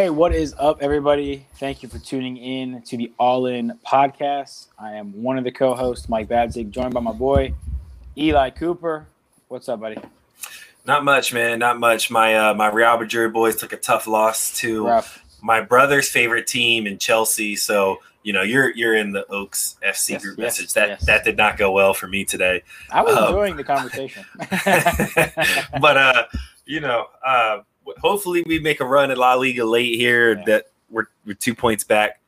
Hey, what is up, everybody? Thank you for tuning in to the All In podcast. I am one of the co-hosts, Mike Badzig, joined by my boy, Eli Cooper. What's up, buddy? Not much, man. Not much. My Real Madrid boys took a tough loss to my brother's favorite team in Chelsea. So, you know, you're in the Oaks FC group message. That did not go well for me today. I was enjoying the conversation. But, hopefully we make a run at La Liga late here that we're 2 points back.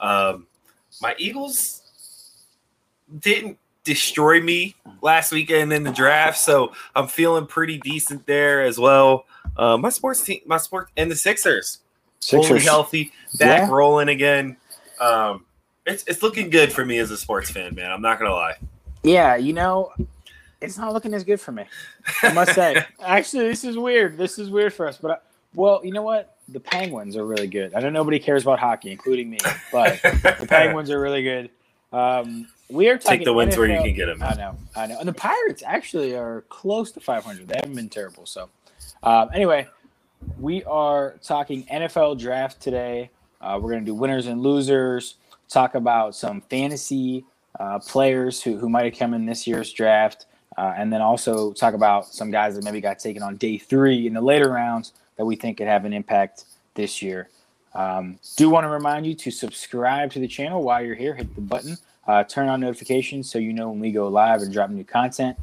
My Eagles didn't destroy me last weekend in the draft, so I'm feeling pretty decent there as well. My sports team, and the Sixers. Fully healthy, back rolling again. It's looking good for me as a sports fan, man. I'm not gonna lie. Yeah, it's not looking as good for me, I must say. Actually, this is weird. This is weird for us. But, you know what? The Penguins are really good. I know nobody cares about hockey, including me, but the Penguins are really good. We are talking Take the wins NFL. Where you can get them. I know. And the Pirates actually are close to 500. They haven't been terrible. So, anyway, we are talking NFL draft today. We're going to do winners and losers, talk about some fantasy players who might have come in this year's draft. And then also talk about some guys that maybe got taken on day 3 in the later rounds that we think could have an impact this year. Do want to remind you to subscribe to the channel while you're here. Hit the button. Turn on notifications so you know when we go live and drop new content.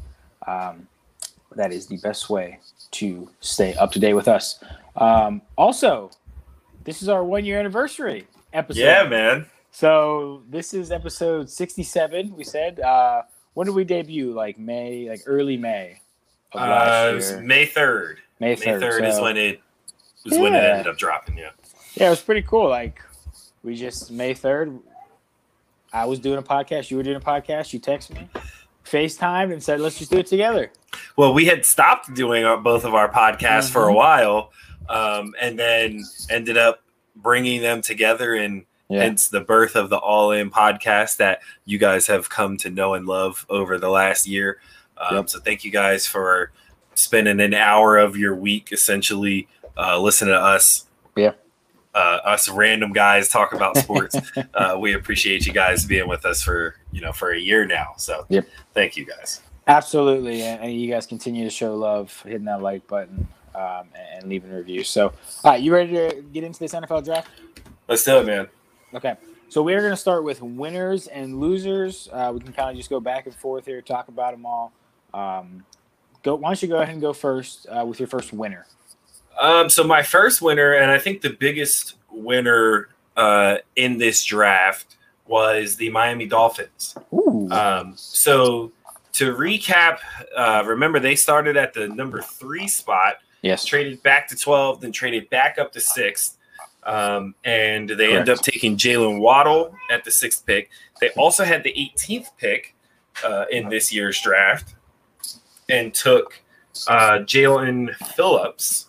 That is the best way to stay up to date with us. Also, this is our 1-year anniversary episode. Yeah, man. So this is episode 67, we said. When did we debut? Early May of last year. It was May 3rd. May 3rd is when it ended up dropping, yeah. Yeah, it was pretty cool. May 3rd, I was doing a podcast, you were doing a podcast, you texted me, FaceTimed, and said, let's just do it together. Well, we had stopped doing both of our podcasts for a while, and then ended up bringing them together and hence the birth of the All In podcast that you guys have come to know and love over the last year. So thank you guys for spending an hour of your week essentially listening to us. Yeah. Us random guys talk about sports. We appreciate you guys being with us for a year now. So thank you guys. Absolutely. And you guys continue to show love, hitting that like button and leaving reviews. So, all right, you ready to get into this NFL draft? Let's do it, man. Okay, so we're going to start with winners and losers. We can kind of just go back and forth here, talk about them all. Why don't you go ahead and go first with your first winner? So my first winner, and I think the biggest winner in this draft, was the Miami Dolphins. Ooh. So to recap, remember they started at the number 3 spot. Yes. Traded back to 12, then traded back up to 6th. And they end up taking Jalen Waddle at the 6th pick. They also had the 18th pick in this year's draft and took Jalen Phillips,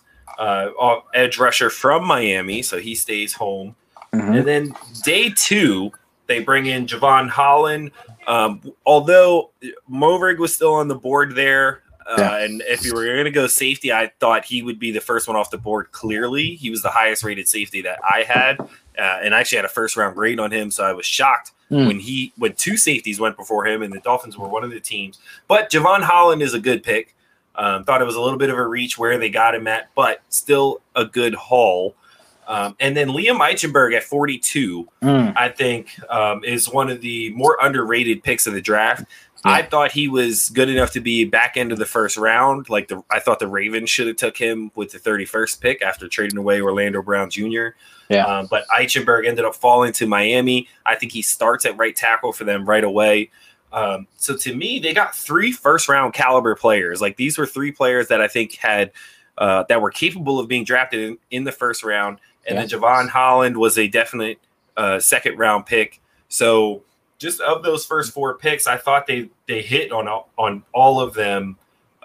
edge rusher from Miami, so he stays home. Mm-hmm. And then day 2, they bring in Javon Holland. Although Moverig was still on the board there, and if you were going to go safety, I thought he would be the first one off the board. Clearly, he was the highest rated safety that I had, and I actually had a first round grade on him. So I was shocked when 2 safeties went before him, and the Dolphins were one of the teams. But Javon Holland is a good pick. Thought it was a little bit of a reach where they got him at, but still a good haul. And then Liam Eichenberg at 42, I think, is one of the more underrated picks of the draft. I thought he was good enough to be back end of the first round. I thought the Ravens should have took him with the 31st pick after trading away Orlando Brown Jr. But Eichenberg ended up falling to Miami. I think he starts at right tackle for them right away. So to me, they got 3 first-round caliber players. These were 3 players that I think had that were capable of being drafted in the first round. And then Javon Holland was a definite second-round pick. So just of those first 4 picks, I thought they hit on all of them.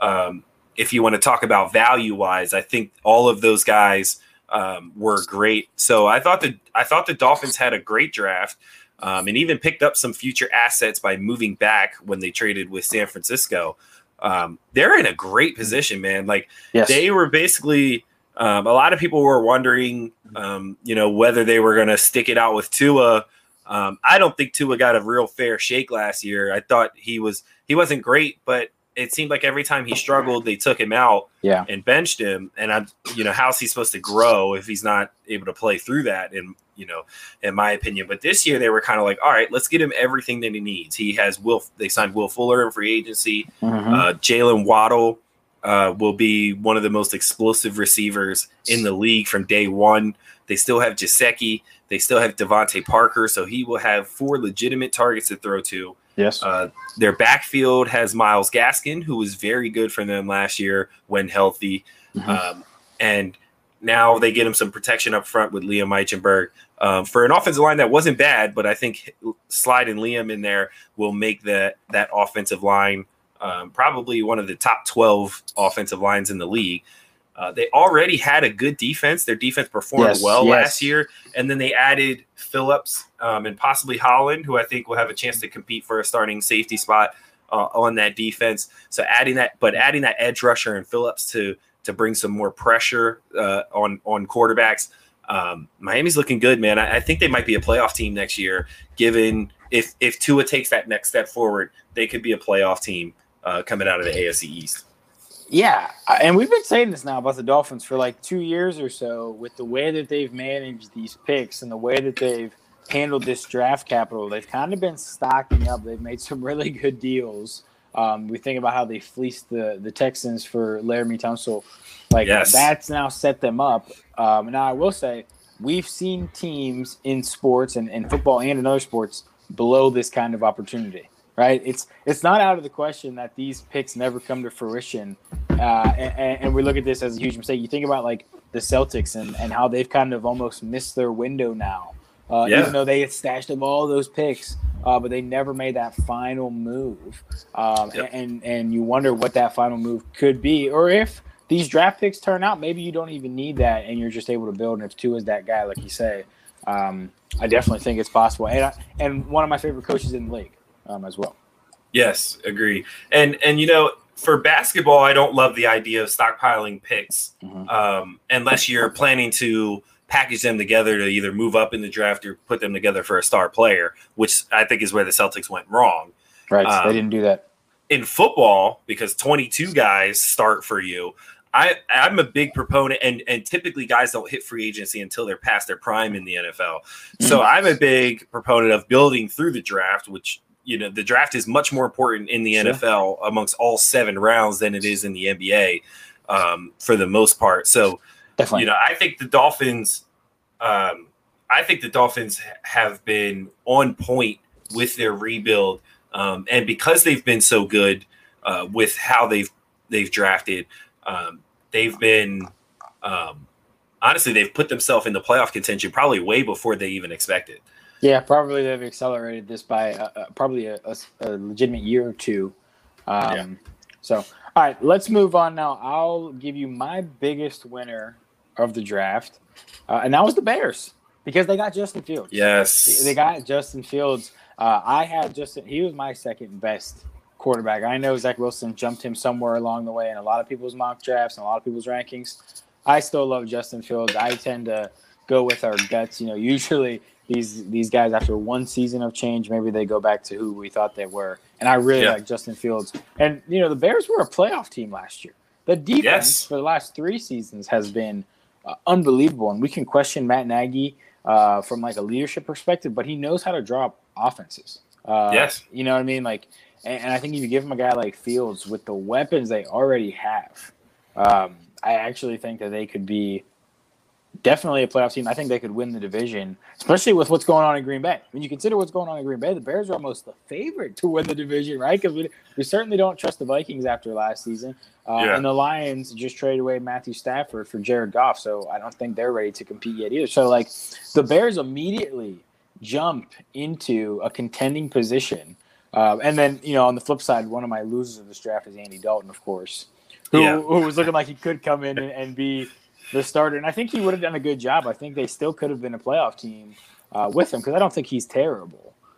If you want to talk about value-wise, I think all of those guys were great. So I thought the Dolphins had a great draft. And even picked up some future assets by moving back when they traded with San Francisco. They're in a great position, man. They were basically A lot of people were wondering, whether they were going to stick it out with Tua. I don't think Tua got a real fair shake last year. I thought he wasn't great, but it seemed like every time he struggled, they took him out and benched him. And how's he supposed to grow if he's not able to play through that? And, in my opinion, but this year they were kind of like, all right, let's get him everything that he needs. They signed Will Fuller in free agency. Jalen Waddle will be one of the most explosive receivers in the league from day one. They still have Gesicki. They still have Devontae Parker. So he will have 4 legitimate targets to throw to. Yes. Their backfield has Myles Gaskin, who was very good for them last year when healthy. And now they get him some protection up front with Liam Eichenberg. For an offensive line that wasn't bad, but I think sliding Liam in there will make that offensive line probably one of the top 12 offensive lines in the league. They already had a good defense. Their defense performed last year. And then they added Phillips and possibly Holland, who I think will have a chance to compete for a starting safety spot on that defense. So adding that edge rusher and Phillips to bring some more pressure on quarterbacks. Miami's looking good, man. I think they might be a playoff team next year, given if Tua takes that next step forward, they could be a playoff team coming out of the AFC East. Yeah, and we've been saying this now about the Dolphins for like 2 years or so with the way that they've managed these picks and the way that they've handled this draft capital. They've kind of been stocking up. They've made some really good deals. We think about how they fleeced the Texans for Laramie Tunsil. That's now set them up. Now, I will say we've seen teams in sports and football and in other sports below this kind of opportunity. Right, it's not out of the question that these picks never come to fruition, and we look at this as a huge mistake. You think about like the Celtics and how they've kind of almost missed their window now, even though they had stashed up all those picks, but they never made that final move. And you wonder what that final move could be, or if these draft picks turn out, maybe you don't even need that, and you're just able to build. And if Tua is that guy, like you say, I definitely think it's possible. And one of my favorite coaches in the league. As well. Yes, agree. And for basketball, I don't love the idea of stockpiling picks unless you're planning to package them together to either move up in the draft or put them together for a star player, which I think is where the Celtics went wrong. Right, they didn't do that. In football, because 22 guys start for you, I'm a big proponent, and typically guys don't hit free agency until they're past their prime in the NFL. So I'm a big proponent of building through the draft, which the draft is much more important in the NFL amongst all 7 rounds than it is in the NBA for the most part. So, definitely. I think the Dolphins have been on point with their rebuild. And because they've been so good with how they've drafted, they've been honestly, they've put themselves in the playoff contention probably way before they even expected. Yeah, probably they've accelerated this by probably a legitimate year or two. So, all right, let's move on now. I'll give you my biggest winner of the draft, and that was the Bears because they got Justin Fields. Yes. They got Justin Fields. I had Justin. He was my second best quarterback. I know Zach Wilson jumped him somewhere along the way in a lot of people's mock drafts and a lot of people's rankings. I still love Justin Fields. I tend to go with our guts. Usually – These guys, after one season of change, maybe they go back to who we thought they were. And I really like Justin Fields. And, the Bears were a playoff team last year. The defense for the last 3 seasons has been unbelievable. And we can question Matt Nagy from like a leadership perspective, but he knows how to draw up offenses. You know what I mean? Like, and I think if you give him a guy like Fields with the weapons they already have, I actually think that they could be definitely a playoff team. I think they could win the division, especially with what's going on in Green Bay. When you consider what's going on in Green Bay, the Bears are almost the favorite to win the division, right? Because we certainly don't trust the Vikings after last season. And the Lions just traded away Matthew Stafford for Jared Goff, so I don't think they're ready to compete yet either. So, like, the Bears immediately jump into a contending position. And then, on the flip side, one of my losers of this draft is Andy Dalton, of course, who was looking like he could come in and be – the starter, and I think he would have done a good job. I think they still could have been a playoff team with him because I don't think he's terrible.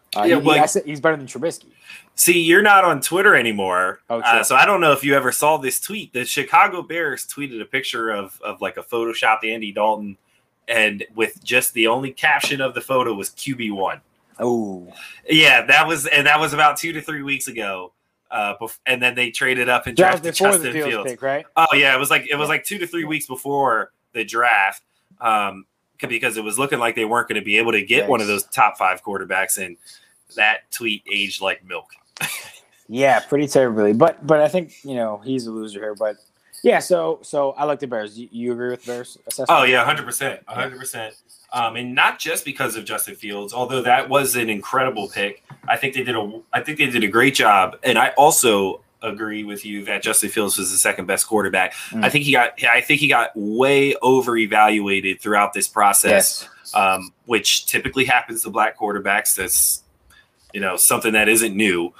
He's better than Trubisky. See, you're not on Twitter anymore, sure. So I don't know if you ever saw this tweet. The Chicago Bears tweeted a picture of like a photoshopped Andy Dalton, and with just the only caption of the photo was QB1. Oh, yeah, that was about 2 to 3 weeks ago. And then they traded up and drafted Justin Fields. Pick, right? Oh yeah, it was like 2 to 3 weeks before the draft, because it was looking like they weren't going to be able to get one of those top 5 quarterbacks, and that tweet aged like milk. Yeah, pretty terribly. But I think he's a loser here. But yeah, so I like the Bears. You agree with the Bears assessment? Oh yeah, 100%, 100%. And not just because of Justin Fields, although that was an incredible pick. I think they did a great job, and I also agree with you that Justin Fields was the second best quarterback. I think he got way over evaluated throughout this process, which typically happens to black quarterbacks. That's something that isn't new.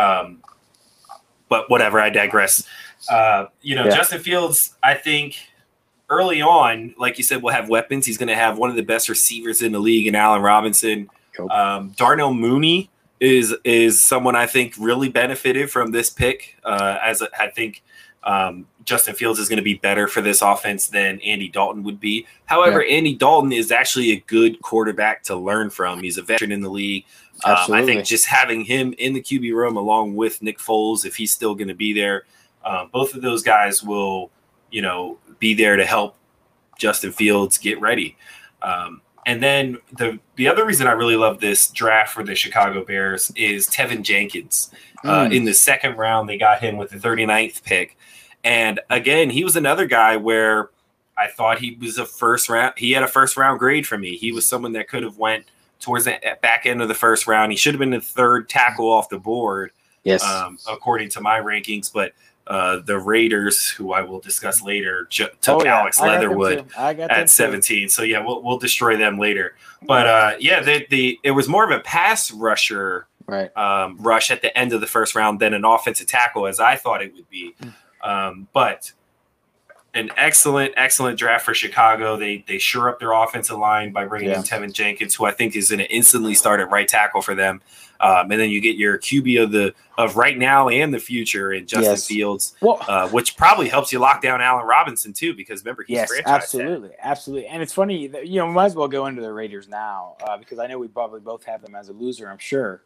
But whatever, I digress. Justin Fields, I think early on, like you said, will have weapons. He's going to have one of the best receivers in the league in Allen Robinson. Darnell Mooney is someone I think really benefited from this pick. I think Justin Fields is going to be better for this offense than Andy Dalton would be. However, Andy Dalton is actually a good quarterback to learn from. He's a veteran in the league. I think just having him in the QB room along with Nick Foles, if he's still going to be there, both of those guys will, be there to help Justin Fields get ready. And then the other reason I really love this draft for the Chicago Bears is Tevin Jenkins. In the second round, they got him with the 39th pick. And again, he was another guy where I thought he was he had a first round grade for me. He was someone that could have went towards the back end of the first round. He should have been the third tackle off the board, according to my rankings. But the Raiders, who I will discuss later, took Alex Leatherwood at 17. So yeah, we'll destroy them later. But it was more of a pass rusher rush at the end of the first round than an offensive tackle, as I thought it would be. But an excellent draft for Chicago. They shore up their offensive line by bringing in Tevin Jenkins, who I think is going to instantly start at right tackle for them. And then you get your QB of right now and the future in Justin Fields, which probably helps you lock down Allen Robinson too, because remember he's franchise tag. Absolutely. And it's funny that we might as well go into the Raiders now because I know we probably both have them as a loser, I'm sure.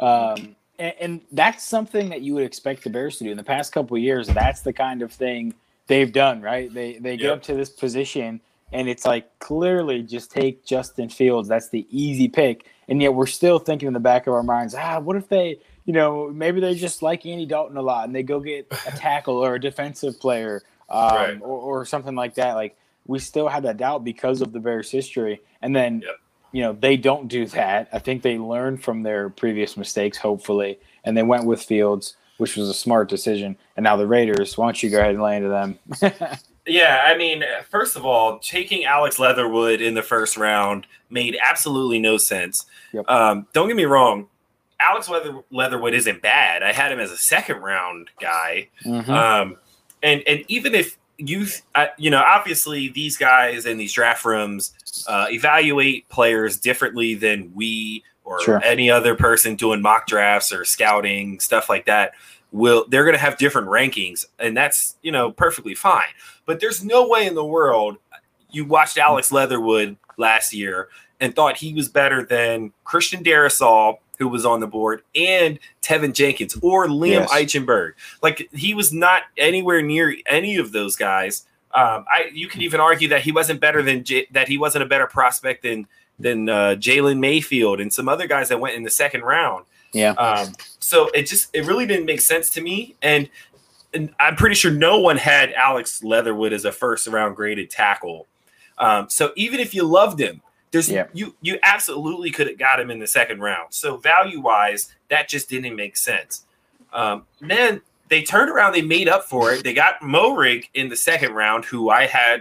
And that's something that you would expect the Bears to do in the past couple of years. That's the kind of thing they've done, right? They get up to this position, and it's like clearly just take Justin Fields. That's the easy pick. And yet we're still thinking in the back of our minds, what if they, maybe they just like Andy Dalton a lot and they go get a tackle or a defensive player or something like that. Like we still have that doubt because of the Bears' history. And then, they don't do that. I think they learned from their previous mistakes, hopefully, and they went with Fields, which was a smart decision. And now the Raiders, why don't you go ahead and lay into them? Yeah, I mean, first of all, taking Alex Leatherwood in the first round made absolutely no sense. Yep. Don't get me wrong. Alex Leatherwood isn't bad. I had him as a second round guy. Mm-hmm. And even if obviously these guys in these draft rooms evaluate players differently than we or any other person doing mock drafts or scouting, stuff like that. They're going to have different rankings, and that's, perfectly fine. But there's no way in the world you watched Alex Leatherwood last year and thought he was better than Christian Darrisaw, who was on the board, and Tevin Jenkins or Liam Eichenberg. Like, he was not anywhere near any of those guys. You could even argue that he wasn't better that he wasn't a better prospect than Jalen Mayfield and some other guys that went in the second round. Yeah. So it really didn't make sense to me. And I'm pretty sure no one had Alex Leatherwood as a first round graded tackle. So even if you loved him, you absolutely could have got him in the second round. So value wise, that just didn't make sense. Then they turned around, they made up for it. They got Moehrig in the second round, who I had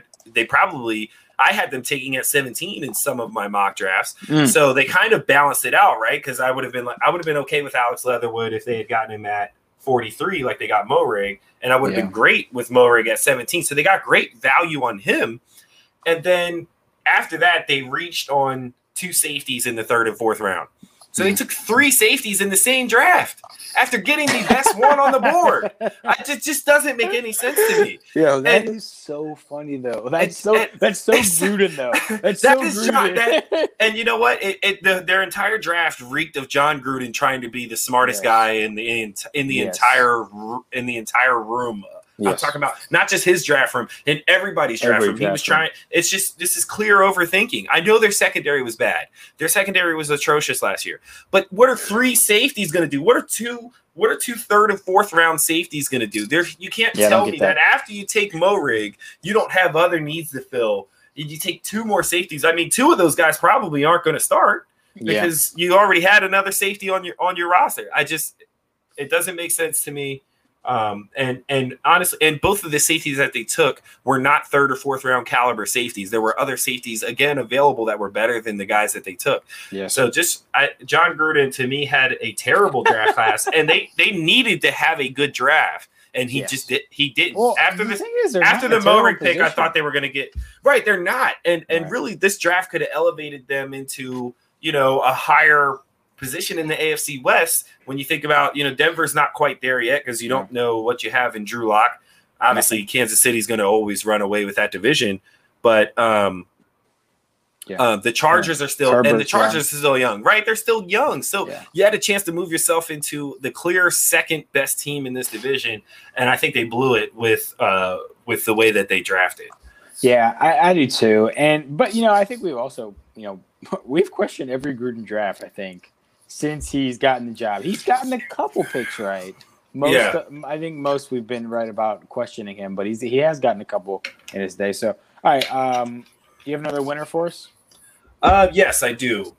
them taking at 17 in some of my mock drafts. So they kind of balanced it out, right? Because I would have been okay with Alex Leatherwood if they had gotten him at 43, like they got Moehrig, and I would have been great with Moehrig at 17. So they got great value on him. And then after that, they reached on two safeties in the third and fourth round. So they took 3 safeties in the same draft after getting the best one on the board. It just doesn't make any sense to me. Yeah, that is so funny though. That's so Gruden though. That's so Gruden. And you know what? Their entire draft reeked of John Gruden trying to be the smartest guy in the entire room. Yes. I'm talking about not just his draft room, in everybody's draft room. He was trying. It's just, this is clear overthinking. I know their secondary was bad. Their secondary was atrocious last year. But what are 3 safeties going to do? What are two third and fourth round safeties going to do? You can't tell me that after you take Moehrig, you don't have other needs to fill. You take 2 more safeties. I mean, 2 of those guys probably aren't going to start because you already had another safety on your roster. It doesn't make sense to me. And honestly, and both of the safeties that they took were not third or fourth round caliber safeties. There were other safeties again available that were better than the guys that they took. Yeah. So John Gruden to me had a terrible draft class, and they needed to have a good draft, and he just didn't. Well, after the Moehrig pick, I thought they were going to get right. They're not, and really this draft could have elevated them into a higher position in the AFC West. When you think about, Denver's not quite there yet because you don't know what you have in Drew Lock. Obviously, Kansas City's going to always run away with that division, but the Chargers are still, and the Chargers are still young, right? They're still young, so you had a chance to move yourself into the clear second best team in this division, and I think they blew it with the way that they drafted. Yeah, I do too, but I think we've also, we've questioned every Gruden draft, I think, since he's gotten the job. He's gotten a couple picks right. I think most we've been right about questioning him, but he has gotten a couple in his day. So, all right, do you have another winner for us? Yes, I do.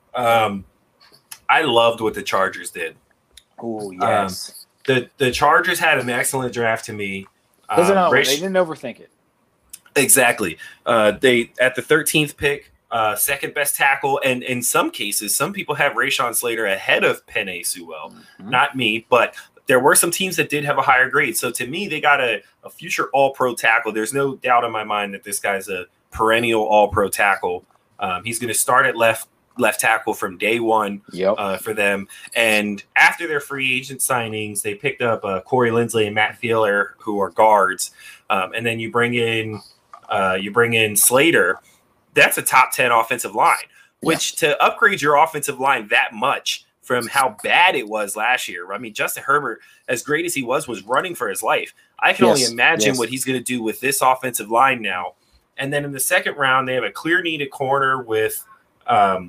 I loved what the Chargers did. Oh, yes. The Chargers had an excellent draft to me. They didn't overthink it. Exactly. They at the 13th pick. Second best tackle, and in some cases, some people have Rashawn Slater ahead of Penei Sewell. Mm-hmm. Not me, but there were some teams that did have a higher grade. So to me, they got a future All-Pro tackle. There's no doubt in my mind that this guy's a perennial All-Pro tackle. He's going to start at left tackle from day one for them. And after their free agent signings, they picked up Corey Linsley and Matt Feiler, who are guards. And then you bring in Slater. That's a top 10 offensive line, which to upgrade your offensive line that much from how bad it was last year. I mean, Justin Herbert, as great as he was running for his life. I can only imagine what he's going to do with this offensive line now. And then in the second round, they have a clear needed corner with I'm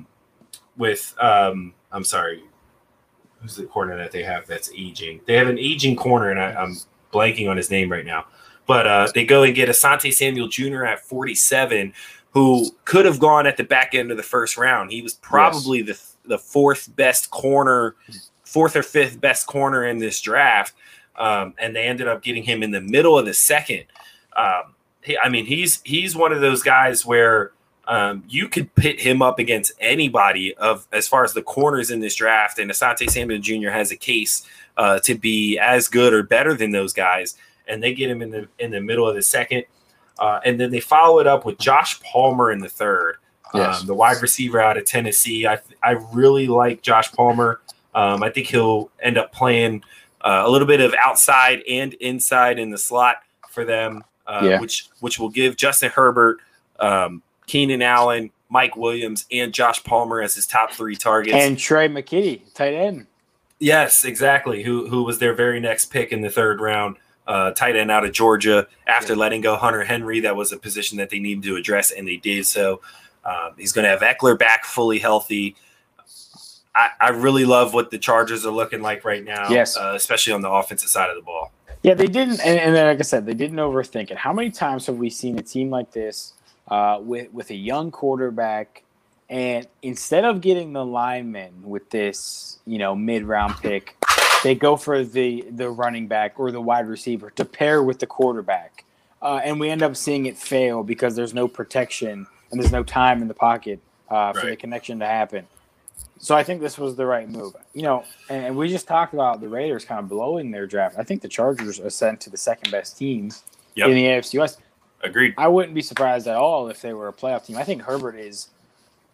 sorry, who's the corner that they have that's aging? They have an aging corner, and I'm blanking on his name right now. But they go and get Asante Samuel Jr. at 47, who could have gone at the back end of the first round. He was probably the fourth or fifth best corner in this draft, and they ended up getting him in the middle of the second. He's one of those guys where you could pit him up against anybody as far as the corners in this draft, and Asante Samuel Jr. has a case to be as good or better than those guys, and they get him in the middle of the second. And then they follow it up with Josh Palmer in the third, the wide receiver out of Tennessee. I really like Josh Palmer. I think he'll end up playing a little bit of outside and inside in the slot for them, which will give Justin Herbert, Keenan Allen, Mike Williams, and Josh Palmer as his top 3 targets. And Trey McKitty, tight end. Yes, exactly. Who was their very next pick in the third round. Tight end out of Georgia after letting go Hunter Henry. That was a position that they needed to address, and they did. So he's going to have Eckler back fully healthy. I really love what the Chargers are looking like right now, especially on the offensive side of the ball. Yeah, they didn't, and then, like I said, they didn't overthink it. How many times have we seen a team like this with a young quarterback, and instead of getting the lineman with this, mid-round pick, they go for the running back or the wide receiver to pair with the quarterback. And we end up seeing it fail because there's no protection and there's no time in the pocket for the connection to happen. So I think this was the right move. And we just talked about the Raiders kind of blowing their draft. I think the Chargers ascend to the second best team in the AFC West. Agreed. I wouldn't be surprised at all if they were a playoff team. I think Herbert is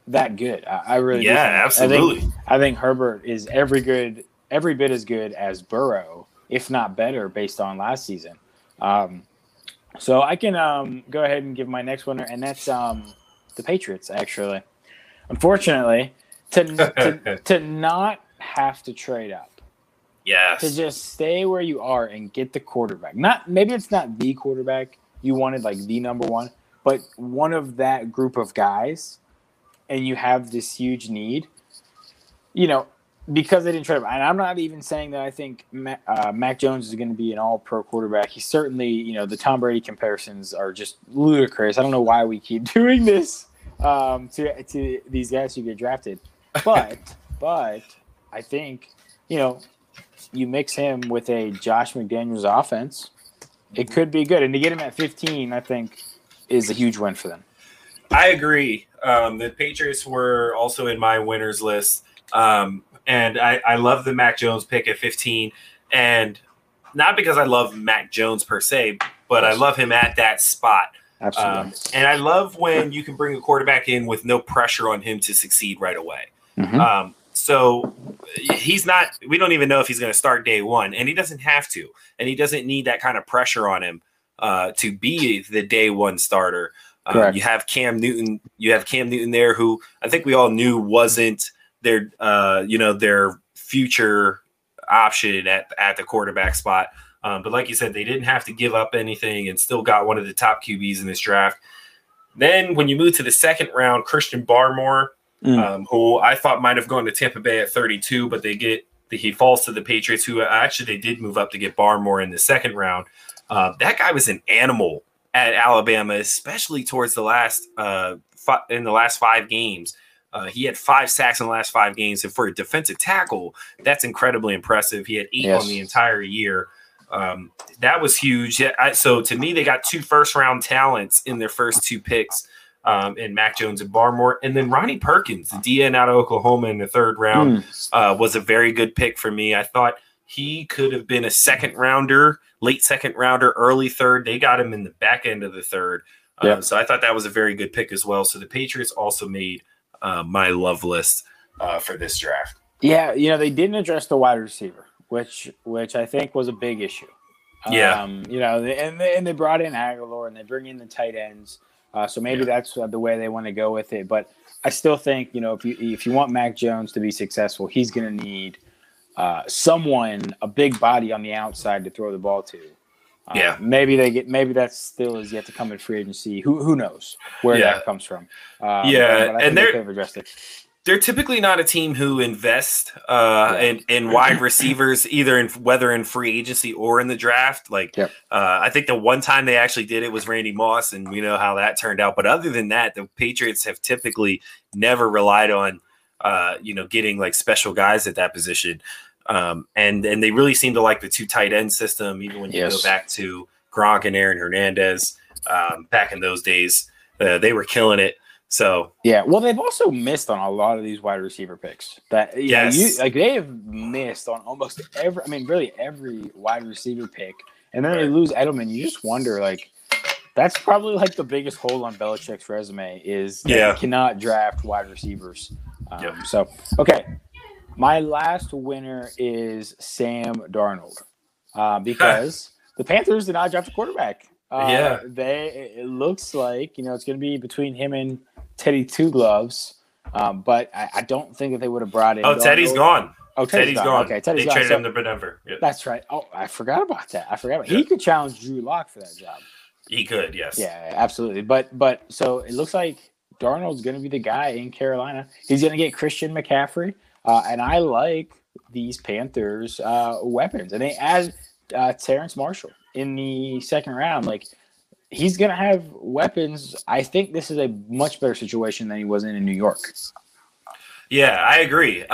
that good. I really do. Yeah, absolutely. I think Herbert is every bit as good as Burrow, if not better, based on last season. So I can go ahead and give my next winner, and that's the Patriots. Actually, unfortunately, to not have to trade up. Yes. To just stay where you are and get the quarterback. Maybe it's not the quarterback you wanted, like the number one, but one of that group of guys, and you have this huge need, because they didn't trade him. And I'm not even saying that I think Mac Jones is going to be an all-pro quarterback. He's certainly, the Tom Brady comparisons are just ludicrous. I don't know why we keep doing this to these guys who get drafted. But I think, you mix him with a Josh McDaniels offense, it could be good. And to get him at 15, I think, is a huge win for them. I agree. The Patriots were also in my winners list. And I love the Mac Jones pick at 15. And not because I love Mac Jones per se, but I love him at that spot. Absolutely. And I love when you can bring a quarterback in with no pressure on him to succeed right away. Mm-hmm. So we don't even know if he's going to start day one, and he doesn't have to, and he doesn't need that kind of pressure on him to be the day one starter. You have Cam Newton there, who I think we all knew wasn't their future option at the quarterback spot. But like you said, they didn't have to give up anything and still got one of the top QBs in this draft. Then when you move to the second round, Christian Barmore, who I thought might have gone to Tampa Bay at 32, but he falls to the Patriots, who actually they did move up to get Barmore in the second round. That guy was an animal at Alabama, especially towards the last in the last 5 games. He had 5 sacks in the last 5 games, and for a defensive tackle, that's incredibly impressive. He had 8 on the entire year. That was huge. So to me, they got 2 first-round talents in their first 2 picks. In Mac Jones and Barmore. And then Ronnie Perkins, the DN out of Oklahoma in the 3rd round, was a very good pick for me. I thought he could have been a second rounder, late second rounder, early 3rd. They got him in the back end of the 3rd. So I thought that was a very good pick as well. So the Patriots also made my love list for this draft. Yeah, they didn't address the wide receiver, which I think was a big issue. And they brought in Aguilar and they bring in the tight ends. So maybe that's the way they want to go with it. But I still think, if you want Mac Jones to be successful, he's going to need a big body on the outside to throw the ball to. Maybe that still is yet to come in free agency. Who knows where that comes from? But I think they've addressed it. They're typically not a team who invest in wide receivers, either whether in free agency or in the draft. I think the one time they actually did it was Randy Moss, and we know how that turned out. But other than that, the Patriots have typically never relied on, getting like special guys at that position. And they really seem to like the 2 tight end system, even when you go back to Gronk and Aaron Hernandez back in those days. They were killing it. So well, they've also missed on a lot of these wide receiver picks. That they have missed on almost really every wide receiver pick, and then they lose Edelman. You just wonder, that's probably the biggest hole on Belichick's resume is that he cannot draft wide receivers. So okay, my last winner is Sam Darnold because the Panthers did not draft a quarterback. It looks like it's going to be between him and Teddy Two Gloves, but I don't think that they would have brought in. Oh, Teddy's gone. Oh, Teddy's gone. Okay, Teddy's gone. They traded him to Denver. Yep. That's right. Oh, I forgot about that. He could challenge Drew Lock for that job. He could, yes. Yeah, absolutely. But so it looks like Darnold's going to be the guy in Carolina. He's going to get Christian McCaffrey, and I like these Panthers weapons, and they add Terrence Marshall in the 2nd round. He's going to have weapons. I think this is a much better situation than he was in New York. Yeah, I agree.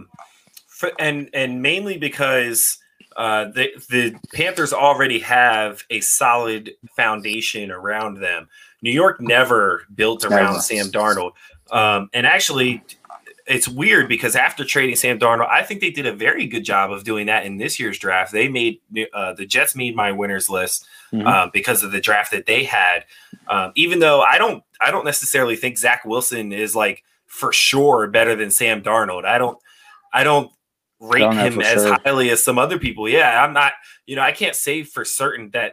And mainly because the Panthers already have a solid foundation around them. New York never built around Sam Darnold. And actually, it's weird because after trading Sam Darnold, I think they did a very good job of doing that in this year's draft. They made the Jets made my winners list because of the draft that they had. Even though I don't necessarily think Zach Wilson is for sure better than Sam Darnold. I don't rate him as highly as some other people. Yeah, I'm not. I can't say for certain that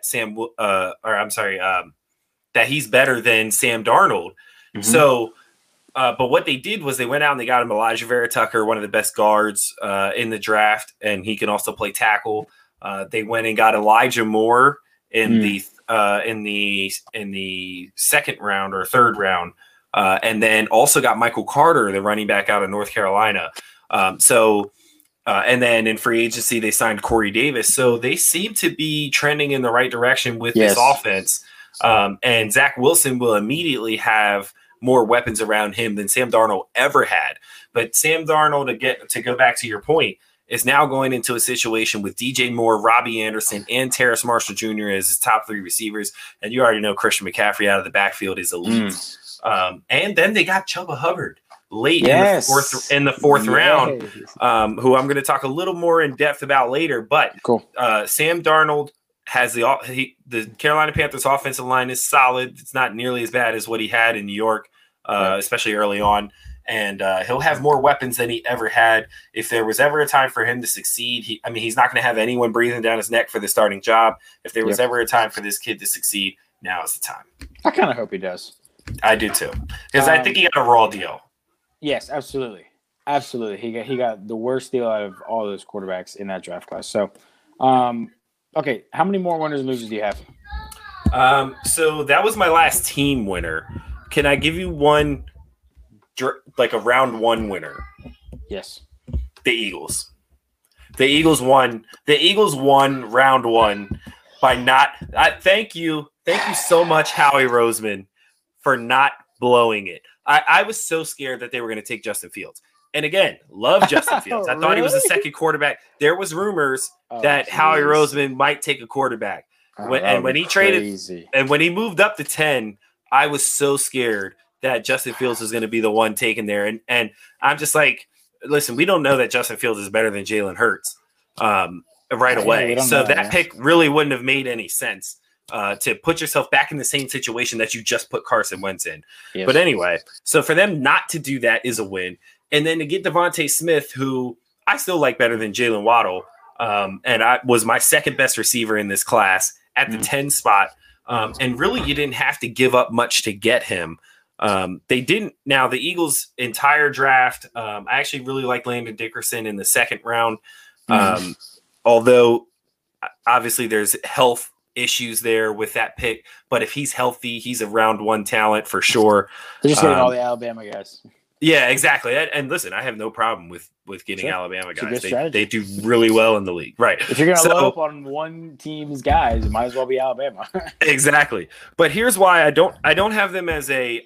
that he's better than Sam Darnold. Mm-hmm. So, but what they did was they went out and they got him Elijah Vera Tucker, one of the best guards in the draft, and he can also play tackle. They went and got Elijah Moore in the second round or third round, and then also got Michael Carter, the running back out of North Carolina. And then in free agency, they signed Corey Davis. So they seem to be trending in the right direction with this offense. And Zach Wilson will immediately have more weapons around him than Sam Darnold ever had. But Sam Darnold, to go back to your point, is now going into a situation with DJ Moore, Robbie Anderson, and Terrace Marshall Jr. as his top three receivers. And you already know Christian McCaffrey out of the backfield is elite. And then they got Chuba Hubbard late in the fourth round, who I'm going to talk a little more in depth about later. But Sam Darnold has the Carolina Panthers offensive line is solid. It's not nearly as bad as what he had in New York, especially early on. And he'll have more weapons than he ever had. If there was ever a time for him to succeed, he's not going to have anyone breathing down his neck for the starting job. If there was ever a time for this kid to succeed, now is the time. I kind of hope he does. I do too, because I think he got a raw deal. Yes, absolutely. He got the worst deal out of all those quarterbacks in that draft class. So, okay, how many more winners and losers do you have? So that was my last team winner. Can I give you one? Like a round one winner. Yes. The Eagles. The Eagles won round one by not. Thank you so much, Howie Roseman, for not blowing it. I was so scared that they were going to take Justin Fields. And again, love Justin Fields. I thought he was a second quarterback. There was rumors that Howie Roseman might take a quarterback. When he moved up to 10, I was so scared that Justin Fields is going to be the one taken there. And I'm just like, listen, we don't know that Justin Fields is better than Jalen Hurts right away. So that pick really wouldn't have made any sense to put yourself back in the same situation that you just put Carson Wentz in. Yes. But anyway, so for them not to do that is a win. And then to get Devontae Smith, who I still like better than Jalen Waddle, and I was my second best receiver in this class at the 10 spot. And really, you didn't have to give up much to get him. They didn't. Now the Eagles' entire draft, I actually really like Landon Dickerson in the second round. Although obviously there's health issues there with that pick, but if he's healthy, he's a round one talent for sure. They're just getting all the Alabama guys. Yeah, exactly. And listen, I have no problem with getting Alabama guys. They do really well in the league. Right. If you're going to load up on one team's guys, it might as well be Alabama. Exactly. But here's why I don't have them as a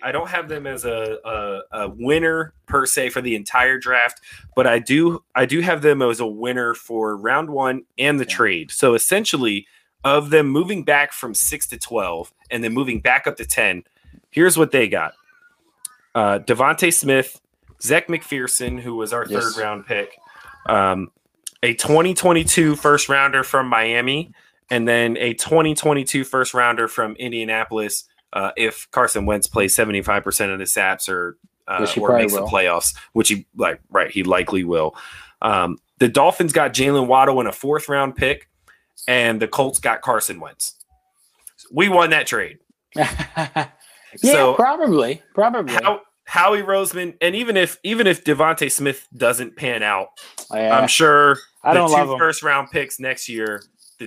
winner per se for the entire draft, but I do have them as a winner for round one and the trade. So essentially, of them moving back from 6 to 12 and then moving back up to 10, here's what they got. Devontae Smith, Zach McPherson, who was our third round pick, a 2022 first rounder from Miami, and then a 2022 first rounder from Indianapolis if Carson Wentz plays 75% of the snaps or makes the playoffs, which he likely will. The Dolphins got Jalen Waddle in a fourth round pick, and the Colts got Carson Wentz. We won that trade. So probably. Howie Roseman, and even if Devontae Smith doesn't pan out, I'm sure the two first round picks next year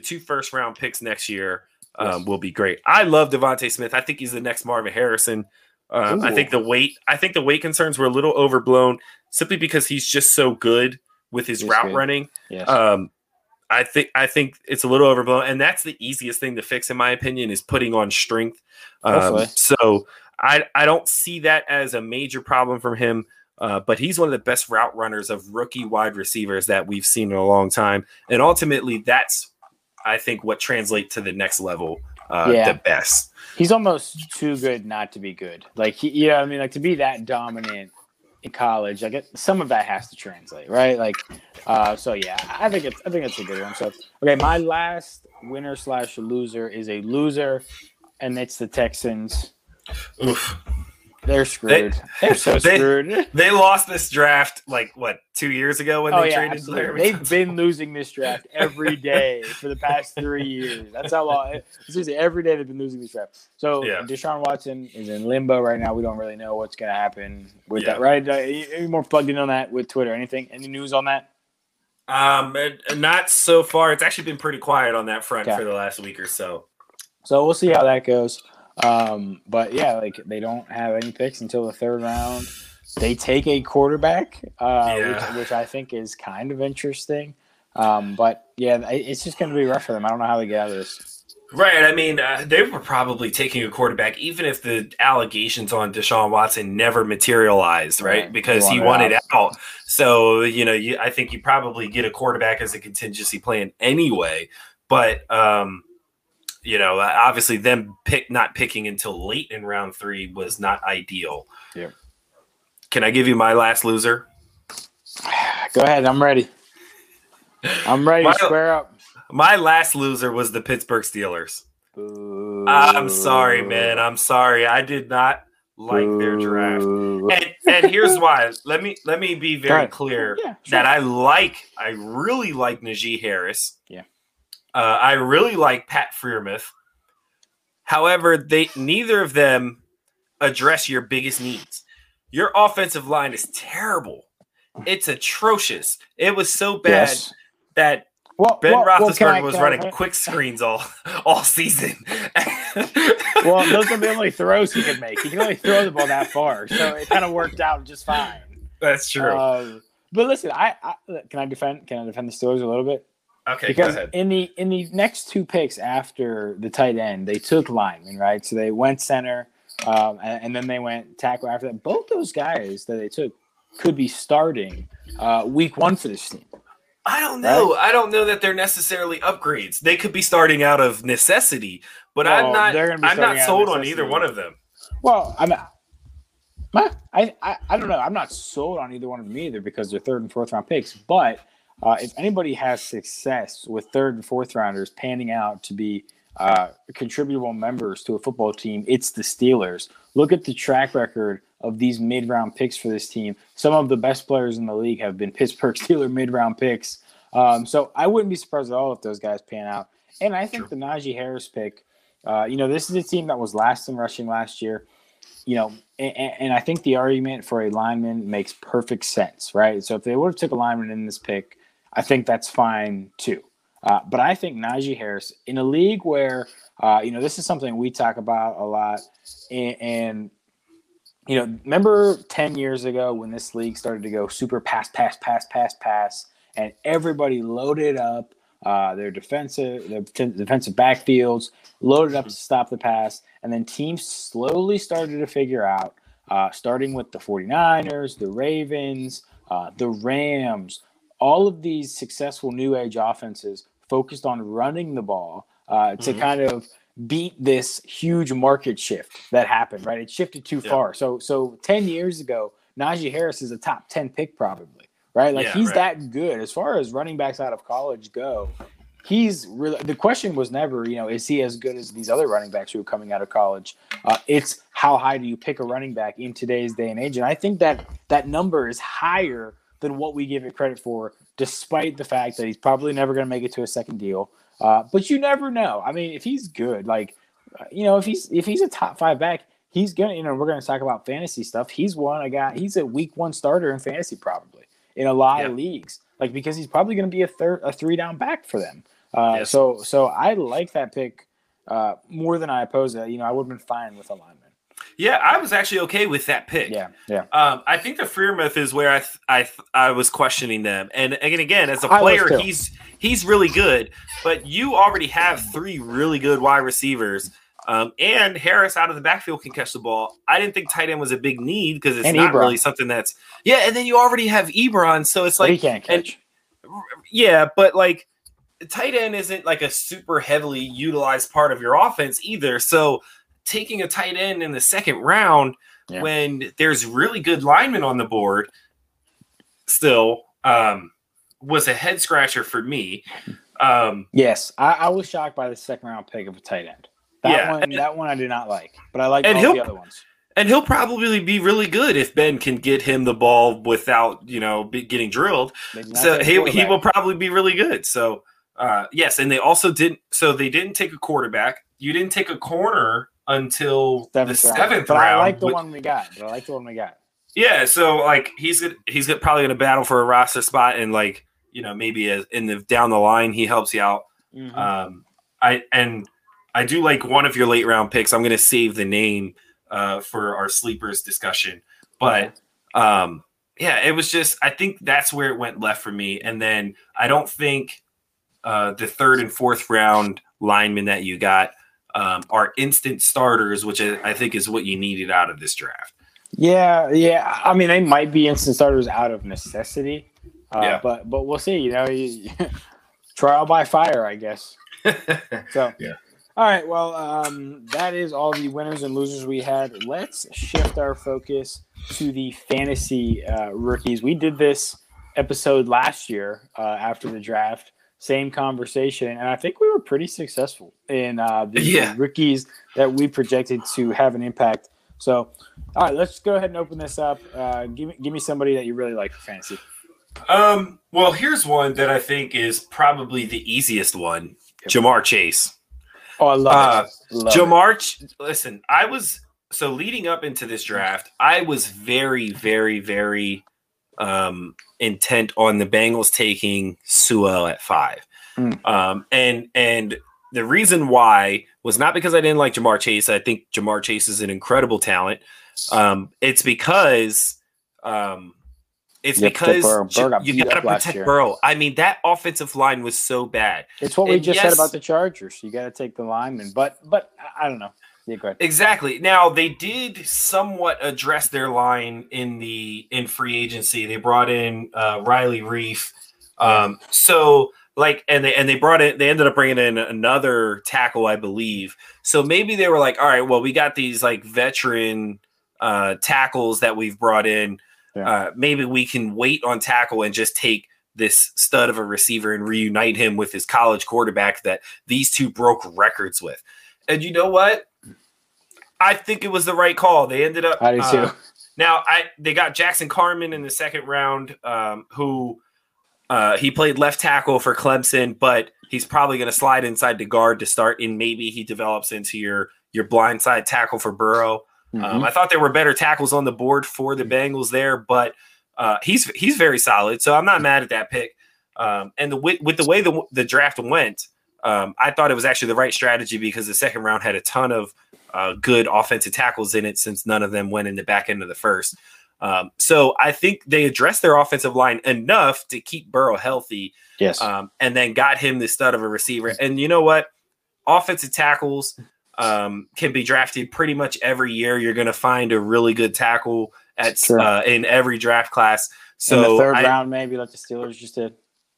will be great. I love Devontae Smith. I think he's the next Marvin Harrison. I think the weight concerns were a little overblown simply because he's just so good with his route running. Yes. I think it's a little overblown, and that's the easiest thing to fix, in my opinion, is putting on strength. So I don't see that as a major problem from him, but he's one of the best route runners of rookie wide receivers that we've seen in a long time, and ultimately that's, I think, what translates to the next level the best. He's almost too good not to be good. Like to be that dominant in college, some of that has to translate, right? I think it's a good one. So, okay, my last winner/loser is a loser, and it's the Texans. Oof. They're screwed. They're so screwed. They lost this draft 2 years ago when they traded absolutely. They've been losing this draft every day for the past 3 years. That's how long. Seriously, every day they've been losing this draft. So Deshaun Watson is in limbo right now. We don't really know what's going to happen with that. Right? Are more plugged in on that with Twitter? Any news on that? Not so far. It's actually been pretty quiet on that front for the last week or so. So we'll see how that goes. But yeah, they don't have any picks until the third round. They take a quarterback, which I think is kind of interesting. But yeah, it's just going to be rough for them. I don't know how they get out of this. Right. I mean, they were probably taking a quarterback, even if the allegations on Deshaun Watson never materialized, right? Because he wanted out. So, I think you probably get a quarterback as a contingency plan anyway. But, obviously them not picking until late in round 3 was not ideal. Yeah. Can I give you my last loser? Go ahead. I'm ready. I'm ready to square up. My last loser was the Pittsburgh Steelers. Boo. I'm sorry, man. I'm sorry. I did not like their draft. And here's why. Let me be very clear that I really like Najee Harris. Yeah. I really like Pat Freiermuth. However, neither of them address your biggest needs. Your offensive line is terrible. It's atrocious. It was so bad that Ben Roethlisberger was running quick screens all season. Well, those are the only throws he could make. He can only throw the ball that far, so it kind of worked out just fine. That's true. But listen, can I defend the Steelers a little bit? Okay, because go ahead. in the next 2 picks after the tight end, they took linemen, right? So they went center, and then they went tackle after that. Both those guys that they took could be starting week 1 for this team. I don't know. Right? I don't know that they're necessarily upgrades. They could be starting out of necessity, but I'm not sold on either one of them. Well, I don't know. I'm not sold on either one of them either because they're 3rd and 4th round picks, but if anybody has success with 3rd and 4th rounders panning out to be contributable members to a football team, it's the Steelers. Look at the track record of these mid-round picks for this team. Some of the best players in the league have been Pittsburgh Steelers mid-round picks. So I wouldn't be surprised at all if those guys pan out. And I think the Najee Harris pick, this is a team that was last in rushing last year. And I think the argument for a lineman makes perfect sense, right? So if they would have took a lineman in this pick, I think that's fine too. But I think Najee Harris, in a league where, this is something we talk about a lot. And remember 10 years ago when this league started to go super pass, and everybody loaded up their defensive backfields, loaded up to stop the pass, and then teams slowly started to figure out, starting with the 49ers, the Ravens, the Rams, all of these successful new age offenses focused on running the ball to kind of beat this huge market shift that happened, right? It shifted too far. So 10 years ago, Najee Harris is a top 10 pick probably, right? He's that good. As far as running backs out of college go, he's really – the question was never, is he as good as these other running backs who are coming out of college? It's how high do you pick a running back in today's day and age? And I think that number is higher than what we give it credit for, despite the fact that he's probably never going to make it to a second deal. But you never know. I mean, if he's good, if he's a top 5 back, he's going to, we're going to talk about fantasy stuff. He's a week 1 starter in fantasy probably in a lot of leagues, because he's probably going to be a 3-down back for them. So I like that pick more than I oppose it. I would have been fine with a lineman. Yeah, I was actually okay with that pick. Yeah. I think the Freiermuth is where I was questioning them, and again, as a player, he's really good. But you already have 3 really good wide receivers, and Harris out of the backfield can catch the ball. I didn't think tight end was a big need because it's not really something that's and then you already have Ebron, so it's he can't catch. But tight end isn't a super heavily utilized part of your offense either. So taking a tight end in the 2nd round when there's really good linemen on the board still was a head scratcher for me. Yes, I was shocked by the 2nd round pick of a tight end. That one I did not like, but I like all the other ones. And he'll probably be really good if Ben can get him the ball without, getting drilled. So he will probably be really good. So, yes. And they also didn't take a quarterback. You didn't take a corner until the seventh round. I like the one we got. Yeah. So like he's probably going to battle for a roster spot. And like, maybe down the line, he helps you out. Mm-hmm. I do like one of your late round picks. I'm going to save the name for our sleepers discussion. But it was just, I think that's where it went left for me. And then I don't think the third and fourth round linemen that you got are instant starters, which I think is what you needed out of this draft. Yeah. I mean, they might be instant starters out of necessity. But we'll see, trial by fire, I guess. So, yeah. All right, well, that is all the winners and losers we had. Let's shift our focus to the fantasy rookies. We did this episode last year after the draft, same conversation, and I think we were pretty successful in the rookies that we projected to have an impact. So, all right, let's go ahead and open this up. Give me somebody that you really like for fantasy. Well, here's one that I think is probably the easiest one, Ja'Marr Chase. Oh, I love it. Ja'Marr, listen, leading up into this draft, I was very, very, very intent on the Bengals taking Sewell at 5. And the reason why was not because I didn't like Ja'Marr Chase. I think Ja'Marr Chase is an incredible talent. It's because you got to protect Burrow. I mean, that offensive line was so bad. It's what we just said about the Chargers. You got to take the linemen, but I don't know. Yeah, go ahead. Exactly. Now they did somewhat address their line in free agency. They brought in Riley Reif. They ended up bringing in another tackle, I believe. So maybe they were like, all right, well, we got these like veteran tackles that we've brought in. Yeah. Maybe we can wait on tackle and just take this stud of a receiver and reunite him with his college quarterback that these two broke records with. And you know what? I think it was the right call. They ended up. I do too. Now they got Jackson Carman in the second round, who he played left tackle for Clemson, but he's probably going to slide inside the guard to start, and maybe he develops into your blindside tackle for Burrow. I thought there were better tackles on the board for the Bengals there, but he's very solid. So I'm not mad at that pick. And with the way the draft went, I thought it was actually the right strategy because the second round had a ton of good offensive tackles in it since none of them went in the back end of the first. So I think they addressed their offensive line enough to keep Burrow healthy. Yes. And then got him the stud of a receiver. And you know what? Offensive tackles can be drafted pretty much every year. You're going to find a really good tackle in every draft class. So in the third round, maybe like the Steelers just did.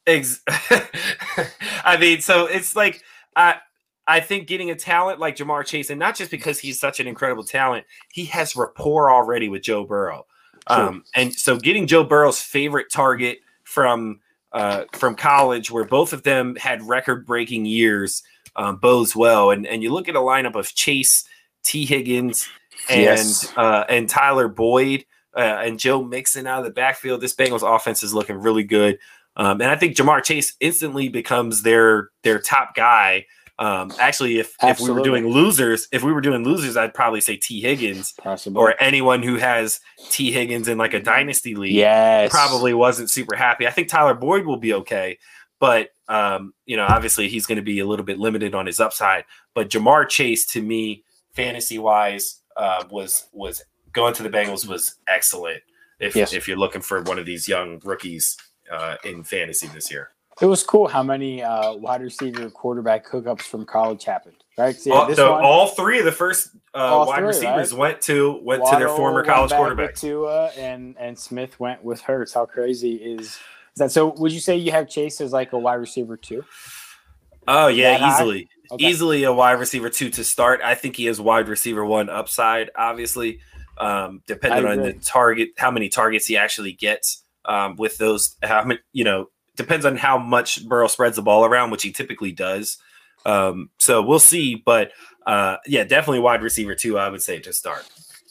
I mean, so it's like I think getting a talent like Ja'Marr Chase, and not just because he's such an incredible talent, he has rapport already with Joe Burrow. And so getting Joe Burrow's favorite target from college, where both of them had record-breaking years, bodes well. And you look at a lineup of Chase, T. Higgins, and Tyler Boyd, and Joe Mixon out of the backfield. This Bengals offense is looking really good. And I think Ja'Marr Chase instantly becomes their top guy. Actually, if we were doing losers, I'd probably say T. Higgins. Possible. Or anyone who has T. Higgins in like a dynasty league. Probably wasn't super happy. I think Tyler Boyd will be okay, but obviously he's going to be a little bit limited on his upside. But Ja'Marr Chase, to me, fantasy wise, was going to the Bengals was excellent. If you're looking for one of these young rookies in fantasy this year. It was cool how many wide receiver quarterback hookups from college happened, right? So, all three of the first wide receivers went to their former college quarterbacks. Tua and Smith went with Hurts. How crazy is that? So would you say you have Chase as like a wide receiver 2? Oh yeah, easily. Okay. Easily a wide receiver 2 to start. I think he has wide receiver 1 upside, obviously. Depending on the target, how many targets he actually gets with those, depends on how much Burrow spreads the ball around, which he typically does. So we'll see. But definitely wide receiver 2, I would say, to start.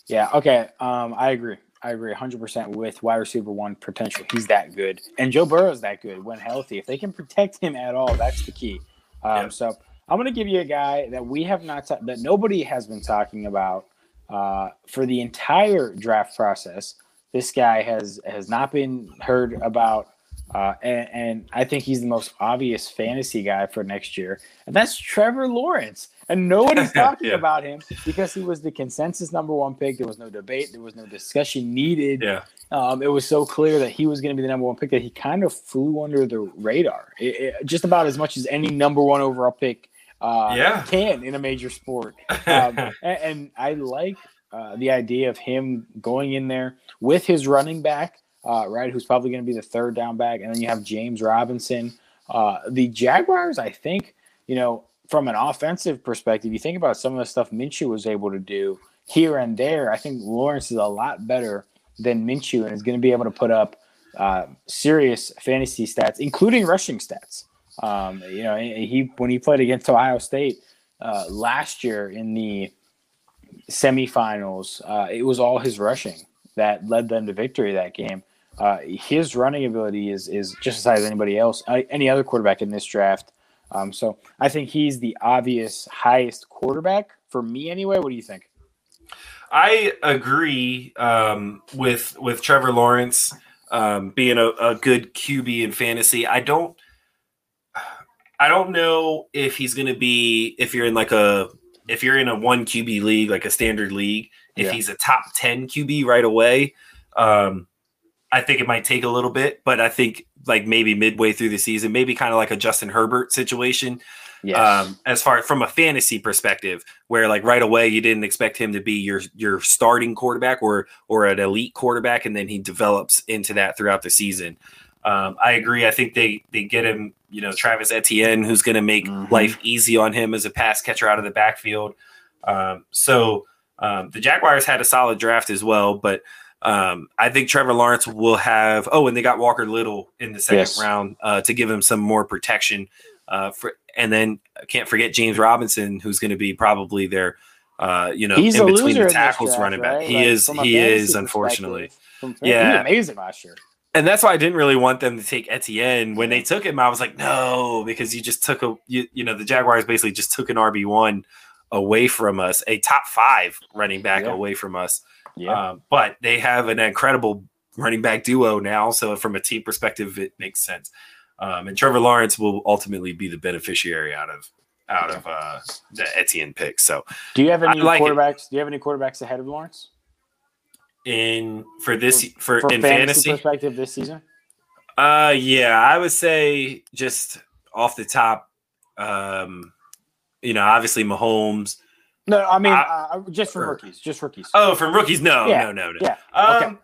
Yeah. Okay. I agree. I agree 100% with wide receiver one potential. He's that good, and Joe Burrow is that good when healthy. If they can protect him at all, that's the key. Yep. So I'm going to give you a guy that we have not that nobody has been talking about for the entire draft process. This guy has not been heard about, and I think he's the most obvious fantasy guy for next year, and that's Trevor Lawrence. And nobody's talking about him because he was the consensus number one pick. There was no debate. There was no discussion needed. Yeah. It was so clear that he was going to be the number one pick that he kind of flew under the radar, just about as much as any number one overall pick can in a major sport. And I like the idea of him going in there with his running back, right, who's probably going to be the third down back. And then you have James Robinson. The Jaguars, I think, from an offensive perspective, you think about some of the stuff Minshew was able to do here and there. I think Lawrence is a lot better than Minshew and is going to be able to put up serious fantasy stats, including rushing stats. When he played against Ohio State last year in the semifinals, it was all his rushing that led them to victory that game. His running ability is just as high as anybody else, any other quarterback in this draft. So I think he's the obvious highest quarterback for me anyway. What do you think? I agree with Trevor Lawrence being a good QB in fantasy. I don't know if he's going to be, if you're in a one QB league, like a standard league, if he's a top 10 QB right away. I think it might take a little bit, but I think like maybe midway through the season, maybe kind of like a Justin Herbert situation. Yes. As far from a fantasy perspective, where like right away you didn't expect him to be your starting quarterback or an elite quarterback, and then he develops into that throughout the season. I agree. I think they get him, Travis Etienne, who's going to make life easy on him as a pass catcher out of the backfield. So the Jaguars had a solid draft as well, but I think Trevor Lawrence will have. Oh, and they got Walker Little in the second round to give him some more protection. And then I can't forget James Robinson, who's going to be probably their, he's in a between the loser tackles draft, running back. Right? He is unfortunately. He was amazing last year. And that's why I didn't really want them to take Etienne. When they took him, I was like, no, because you just took the Jaguars basically just took an RB1 away from us, a top 5 running back away from us. Yeah. But they have an incredible running back duo now. So from a team perspective, it makes sense. And Trevor Lawrence will ultimately be the beneficiary out of the Etienne pick. So do you have any quarterbacks? Do you have any quarterbacks ahead of Lawrence? In fantasy perspective this season? I would say just off the top, obviously Mahomes. No, I mean just from rookies. Just rookies. Oh, from rookies? No. Yeah. Okay.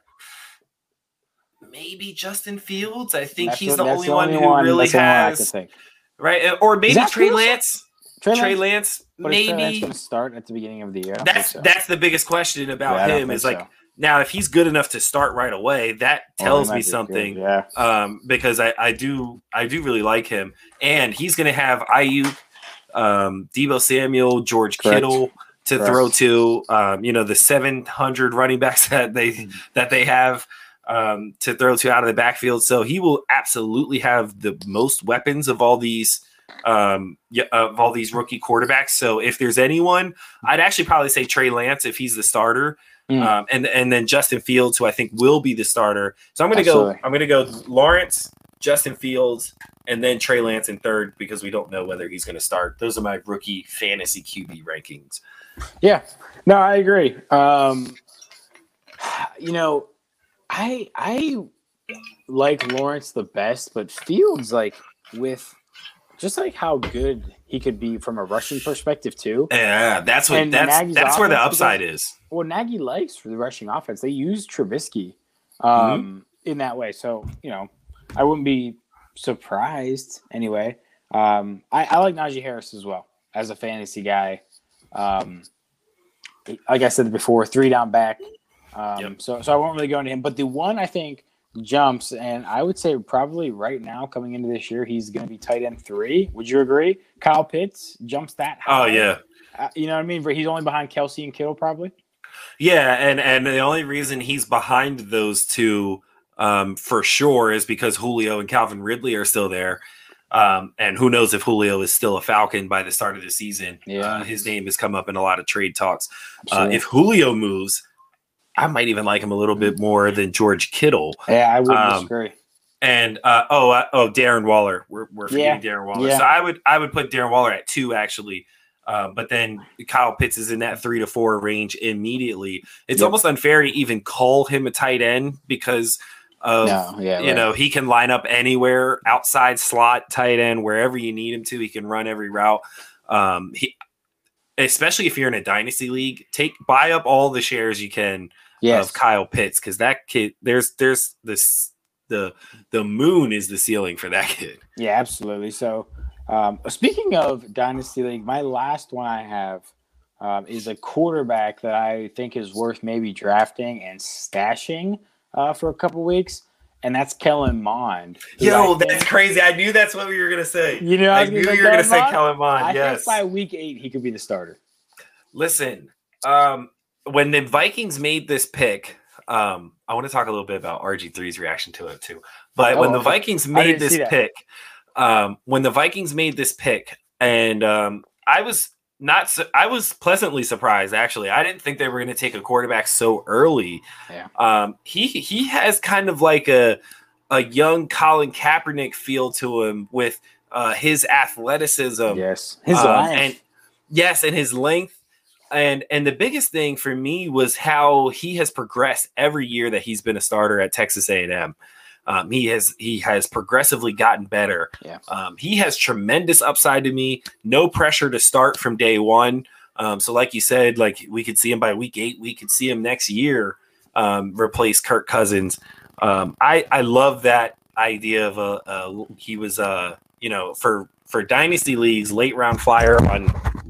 Maybe Justin Fields. I think he's the only one who really has. Right, or maybe Trey Lance. Trey Lance, maybe. Trey Lance going to start at the beginning of the year? That's the biggest question about him is like. Now, if he's good enough to start right away, that tells me something. Because I do really like him, and he's going to have Ayuk, Deebo Samuel, George Kittle to throw to. The 700 running backs that they have to throw to out of the backfield. So he will absolutely have the most weapons of all these rookie quarterbacks. So if there's anyone, I'd actually probably say Trey Lance if he's the starter. And then Justin Fields, who I think will be the starter. So I'm going to go Lawrence, Justin Fields, and then Trey Lance in third because we don't know whether he's going to start. Those are my rookie fantasy QB rankings. Yeah, no, I agree. I like Lawrence the best, but Fields with just how good he could be from a rushing perspective too. Yeah, that's where the upside is. Well, Nagy likes for the rushing offense. They use Trubisky in that way. So, I wouldn't be surprised anyway. I like Najee Harris as well as a fantasy guy. Like I said before, 3 down back. So I won't really go into him. But the one I think jumps, and I would say probably right now coming into this year, he's going to be tight end 3. Would you agree? Kyle Pitts jumps that high. Oh, yeah. You know what I mean? He's only behind Kelsey and Kittle probably. Yeah, and the only reason he's behind those two for sure is because Julio and Calvin Ridley are still there. And who knows if Julio is still a Falcon by the start of the season. Yeah. His name has come up in a lot of trade talks. If Julio moves, I might even like him a little bit more than George Kittle. Yeah, I wouldn't disagree. And Darren Waller. We're forgetting Darren Waller. Yeah. So I would put Darren Waller at 2 actually. But then Kyle Pitts is in that 3 to 4 range immediately. It's almost unfair to even call him a tight end because of he can line up anywhere, outside slot, tight end, wherever you need him to. He can run every route. Especially if you're in a dynasty league, buy up all the shares you can of Kyle Pitts, because that kid, there's this the moon is the ceiling for that kid. Yeah, absolutely. So speaking of dynasty league, my last one I have is a quarterback that I think is worth maybe drafting and stashing for a couple weeks, and that's Kellen Mond. Yo, that's crazy. I knew that's what we were gonna say. You know, I knew you were gonna say Kellen Mond. I think by week 8 he could be the starter. Listen, when the Vikings made this pick, I want to talk a little bit about RG3's reaction to it too. But when the Vikings made this pick, and I was pleasantly surprised, actually. I didn't think they were going to take a quarterback so early. Yeah. He has kind of like a young Colin Kaepernick feel to him with his athleticism. Yes. His length. And his length. And the biggest thing for me was how he has progressed every year that he's been a starter at Texas A&M. He has progressively gotten better. Yeah. He has tremendous upside to me. No pressure to start from day one. So like you said, like we could see him by week 8. We could see him next year replace Kirk Cousins. I love that idea of he was for dynasty leagues, late round flyer on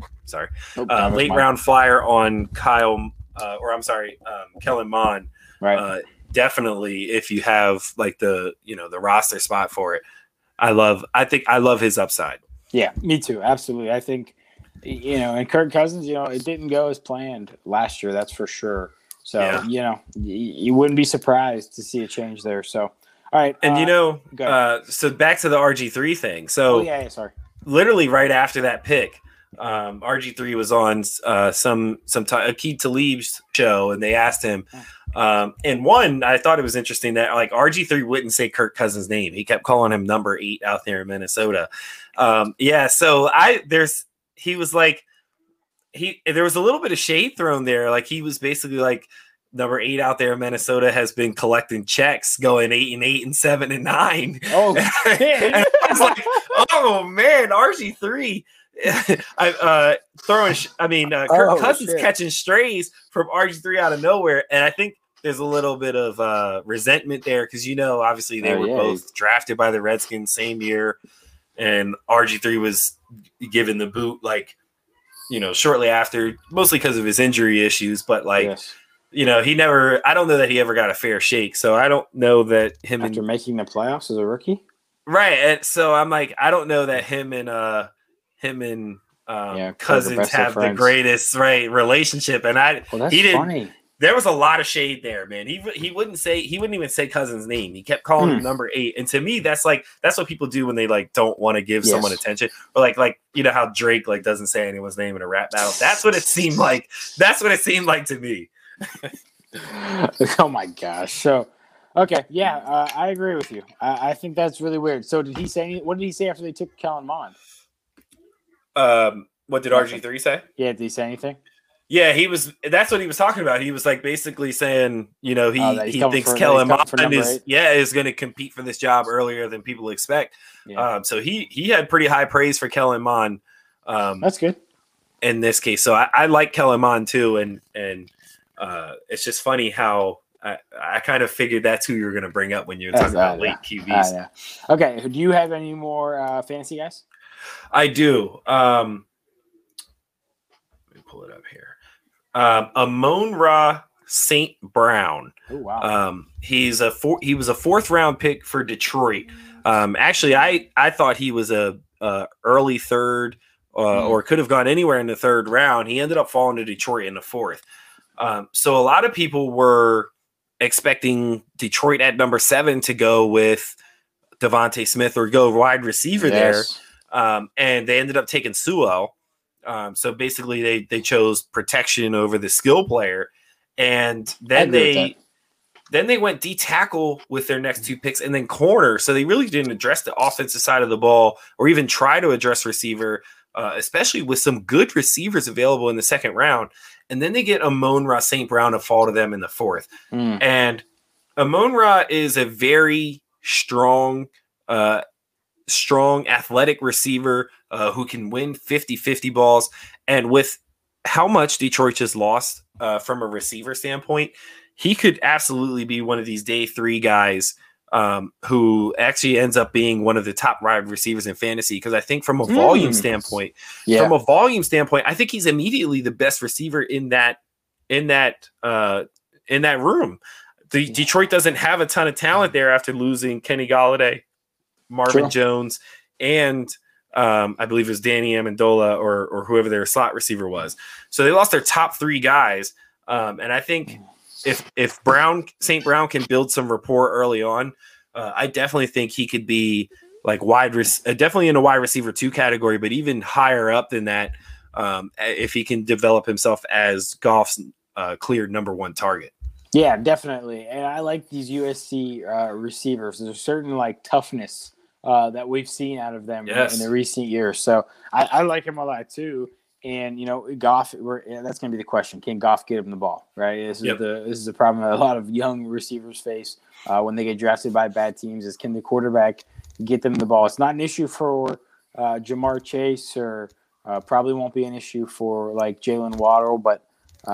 Kellen Mond. Right. Definitely, if you have like the roster spot for it, I think I love his upside. Yeah, me too. Absolutely. I think, and Kirk Cousins, it didn't go as planned last year. That's for sure. So, you wouldn't be surprised to see a change there. So, all right. And so back to the RG3 thing. So sorry. Literally right after that pick, RG3 was on some Aqib Talib's show, and they asked him. And one, I thought it was interesting that like RG3 wouldn't say Kirk Cousins' name. He kept calling him number 8 out there in Minnesota. So he was like, there was a little bit of shade thrown there. Like he was basically like, number 8 out there in Minnesota has been collecting checks, going 8-8 and 7-9. Oh, and I was like, oh man, RG3. Kirk Cousins catching strays from RG3 out of nowhere, and I think there's a little bit of resentment there because obviously they were both drafted by the Redskins same year, and RG3 was given the boot shortly after, mostly because of his injury issues, but he never. I don't know that he ever got a fair shake, so I don't know that him after making the playoffs as a rookie, right? And so I'm like, I don't know that him and Cousins have the greatest relationship, and he didn't. Funny. There was a lot of shade there, man. He wouldn't even say Cousins' name. He kept calling him number 8, and to me, that's what people do when they don't want to give someone attention, or like how Drake doesn't say anyone's name in a rap battle. That's what it seemed like. That's what it seemed like to me. Oh my gosh! So, okay, I agree with you. I think that's really weird. So, did he say what did he say after they took Kellen Mond? What did RG3 say? Yeah, did he say anything? Yeah, that's what he was talking about. He was basically saying, he thinks Kellen Mond is going to compete for this job earlier than people expect. Yeah. So he had pretty high praise for Kellen Mond. That's good in this case. So I like Kellen Mond too, and it's just funny how I kind of figured that's who you were going to bring up when you were talking about late QBs. Okay, do you have any more fantasy guys? I do. Let me pull it up here. Amon-Ra St. Brown. Oh, wow. He was a 4th round pick for Detroit. Actually, I thought he was a early 3rd or could have gone anywhere in the 3rd round. He ended up falling to Detroit in the 4th. So a lot of people were expecting Detroit at number 7 to go with Devontae Smith or go wide receiver there. And they ended up taking Sewell. So basically they chose protection over the skill player. And then they went D tackle with their next 2 picks and then corner. So they really didn't address the offensive side of the ball or even try to address receiver, especially with some good receivers available in the second round. And then they get Amon-Ra St. Brown to fall to them in the 4th. And Amon-Ra is a very strong athletic receiver who can win 50-50 balls. And with how much Detroit just lost from a receiver standpoint, he could absolutely be one of these day 3 guys who actually ends up being one of the top wide receivers in fantasy. Because I think from a volume standpoint, I think he's immediately the best receiver in that room. Detroit doesn't have a ton of talent there after losing Kenny Golladay, Marvin Jones, and I believe it was Danny Amendola or whoever their slot receiver was. So they lost their top 3 guys. And I think if St. Brown can build some rapport early on, I definitely think he could be like definitely in a wide receiver 2 category, but even higher up than that if he can develop himself as Goff's cleared number 1 target. Yeah, definitely. And I like these USC receivers. There's a certain like toughness that we've seen out of them in the recent years. So I like him a lot too. And, Goff, that's going to be the question. Can Goff get him the ball, right? This is the problem that a lot of young receivers face when they get drafted by bad teams is can the quarterback get them the ball? It's not an issue for Jamar Chase or probably won't be an issue for like Jalen Waddle, but,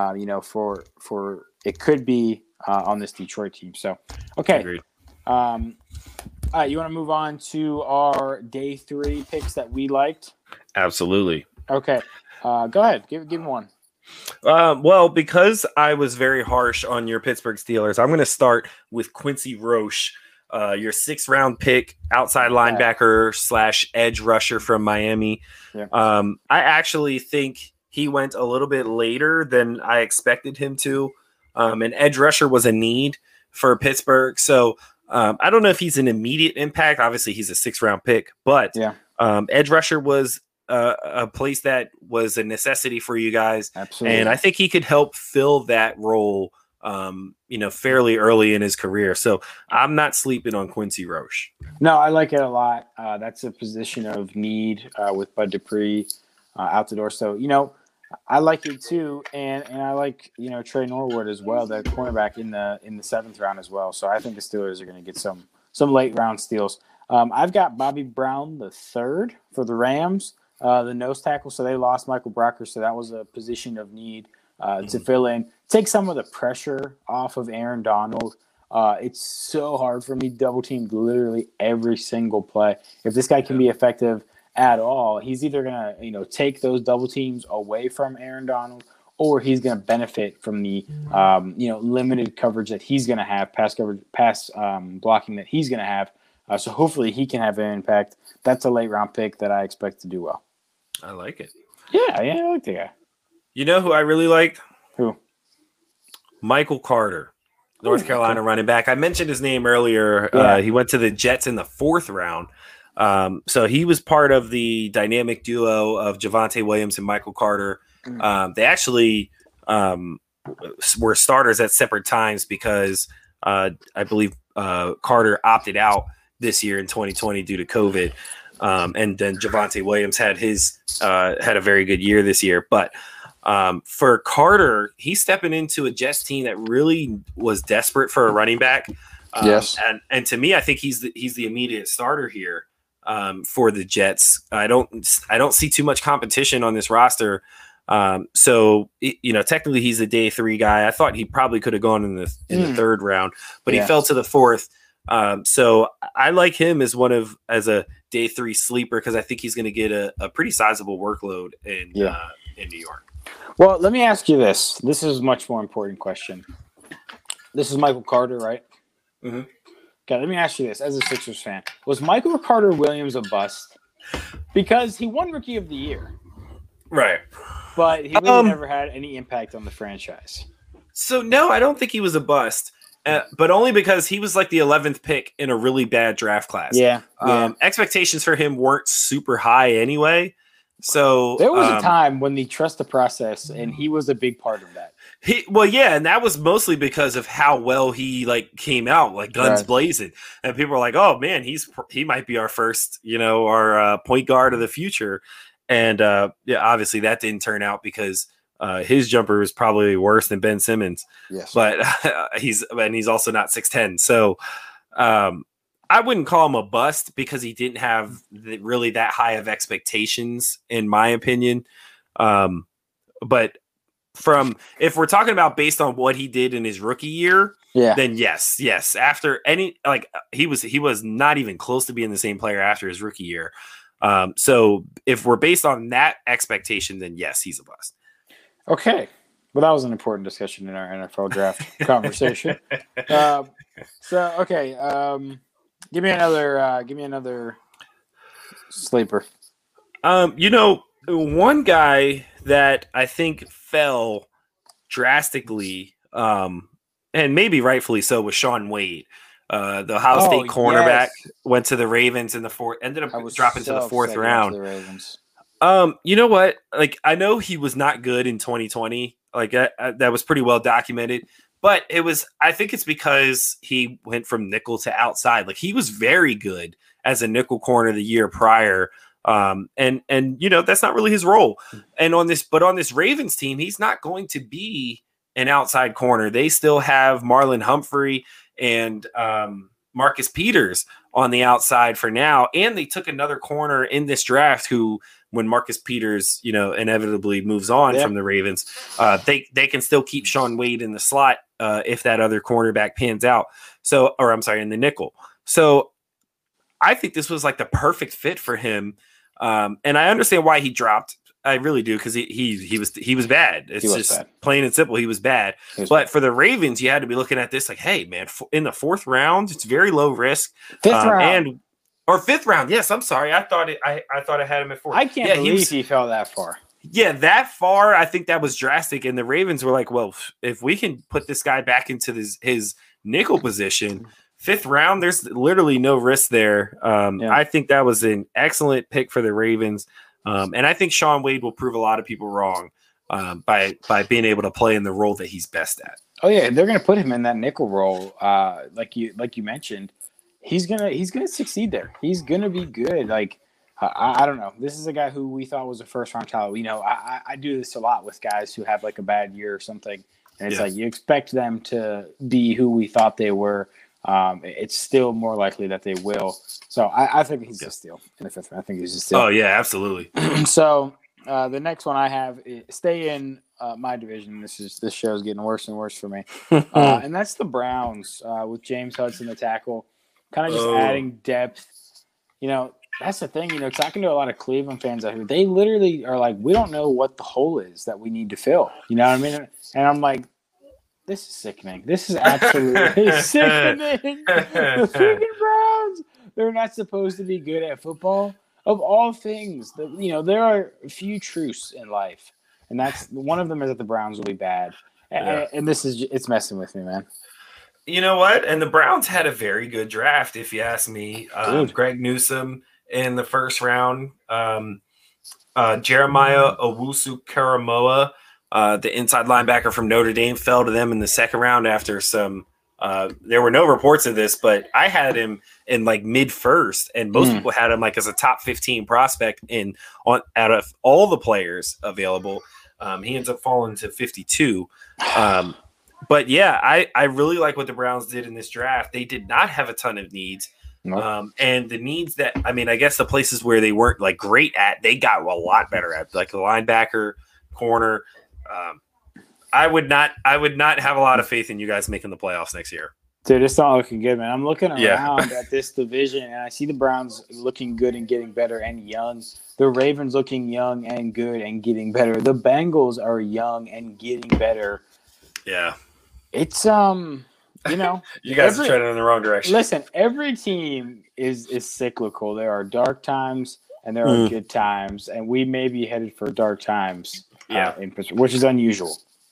for it could be on this Detroit team. So, okay. Agreed. All right, you want to move on to our day 3 picks that we liked? Absolutely. Okay. Go ahead. Give me one. Well, because I was very harsh on your Pittsburgh Steelers, I'm going to start with Quincy Roche, your 6th round pick, outside linebacker / edge rusher from Miami. Yeah. I actually think he went a little bit later than I expected him to. An edge rusher was a need for Pittsburgh. So I don't know if he's an immediate impact. Obviously, he's a 6th round pick, but edge rusher was a place that was a necessity for you guys. Absolutely. And I think he could help fill that role, fairly early in his career. So I'm not sleeping on Quincy Roche. No, I like it a lot. That's a position of need with Bud Dupree out the door. So, I like it too. And I like, Trey Norwood as well, the cornerback in the 7th round as well. So I think the Steelers are going to get some late round steals. I've got Bobby Brown the 3rd for the Rams. The nose tackle, so they lost Michael Brocker, so that was a position of need to fill in. Take some of the pressure off of Aaron Donald. It's so hard for me double teamed literally every single play. If this guy can be effective at all, he's either gonna take those double teams away from Aaron Donald, or he's gonna benefit from the limited coverage that he's gonna have, pass blocking that he's gonna have. So hopefully he can have an impact. That's a late round pick that I expect to do well. I like it. Yeah, I like the guy. You know who I really liked? Who? Michael Carter, North Carolina running back. I mentioned his name earlier. Yeah. He went to the Jets in the 4th round. So he was part of the dynamic duo of Javonte Williams and Michael Carter. They actually were starters at separate times because I believe Carter opted out this year in 2020 due to COVID. And then Javonte Williams had a very good year this year. But for Carter, he's stepping into a Jets team that really was desperate for a running back. Yes. And to me, I think he's the immediate starter here for the Jets. I don't see too much competition on this roster. So technically he's a day 3 guy. I thought he probably could have gone in the 3rd round, but he fell to the 4th. So I like him as a day 3 sleeper because I think he's going to get a pretty sizable workload in New York. Well, let me ask you this. This is a much more important question. This is Michael Carter, right? Mm-hmm. Okay, let me ask you this. As a Sixers fan, was Michael Carter Williams a bust? Because he won Rookie of the Year. Right. But he really never had any impact on the franchise. So no, I don't think he was a bust, but only because he was like the 11th pick in a really bad draft class. Yeah. Expectations for him weren't super high anyway. So there was a time when they trust the process, and he was a big part of that. And that was mostly because of how well he like came out, like guns blazing, and people were like, "Oh man, he might be our first, our point guard of the future." And obviously that didn't turn out because his jumper was probably worse than Ben Simmons. Yes, but he's also not 6'10", so I wouldn't call him a bust because he didn't have really that high of expectations, in my opinion. But if we're talking about based on what he did in his rookie year, then yes. After he was not even close to being the same player after his rookie year. So if we're based on that expectation, then yes, he's a bust. Okay. Well, that was an important discussion in our NFL draft conversation. Give me another sleeper. One guy that I think fell drastically, and maybe rightfully so, was Shaun Wade. The Ohio State cornerback went to the Ravens in the fourth, ended up dropping to the fourth round. The Ravens. You know what? Like, I know he was not good in 2020. Like that was pretty well documented. But I think it's because he went from nickel to outside. Like, he was very good as a nickel corner the year prior. And that's not really his role. And on this Ravens team, he's not going to be an outside corner. They still have Marlon Humphrey and Marcus Peters on the outside for now. And they took another corner in this draft who, when Marcus Peters, inevitably moves on from the Ravens, they can still keep Shaun Wade in the slot if that other cornerback pans out. In the nickel. So I think this was like the perfect fit for him. And I understand why he dropped. I really do, because he was bad. It's just bad. Plain and simple. He was bad. But for the Ravens, you had to be looking at this like, hey, man, in the fourth round, it's very low risk. Fifth round. Yes, I'm sorry. I thought I had him at fourth. I can't believe he fell that far. Yeah, that far. I think that was drastic. And the Ravens were like, well, if we can put this guy back into his nickel position, fifth round, there's literally no risk there. I think that was an excellent pick for the Ravens. And I think Shaun Wade will prove a lot of people wrong by being able to play in the role that he's best at. Oh yeah, they're going to put him in that nickel role, like you mentioned. He's gonna succeed there. He's gonna be good. Like I don't know. This is a guy who we thought was a first round talent. I do this a lot with guys who have like a bad year or something, and it's like you expect them to be who we thought they were. It's still more likely that they will. So I think he's a steal in the fifth round. I think he's a steal. Oh yeah, absolutely. So the next one I have is stay in my division. This show's getting worse and worse for me, and that's the Browns with James Hudson, the tackle, kind of just adding depth. That's the thing. Talking to a lot of Cleveland fans out here, they literally are like, we don't know what the hole is that we need to fill. You know what I mean? And I'm like, this is sickening. This is absolutely sickening. The freaking Browns. They're not supposed to be good at football. Of all things, there are a few truths in life, and that's one of them is that the Browns will be bad. And it's messing with me, man. You know what? And the Browns had a very good draft, if you ask me. Greg Newsome in the first round, Jeremiah Owusu-Koramoah, the inside linebacker from Notre Dame, fell to them in the second round after some. There were no reports of this, but I had him in like mid first, and most people had him like as a top 15 prospect out of all the players available. He ends up falling to 52. But yeah, I really like what the Browns did in this draft. They did not have a ton of needs. Nope. And the needs that, I guess the places where they weren't like great at, they got a lot better at, like the linebacker, corner. I would not have a lot of faith in you guys making the playoffs next year. Dude, it's not looking good, man. I'm looking around at this division, and I see the Browns looking good and getting better and young. The Ravens looking young and good and getting better. The Bengals are young and getting better. Yeah. It's you guys are trending in the wrong direction. Listen, every team is cyclical. There are dark times and there are good times, and we may be headed for dark times. Which is unusual.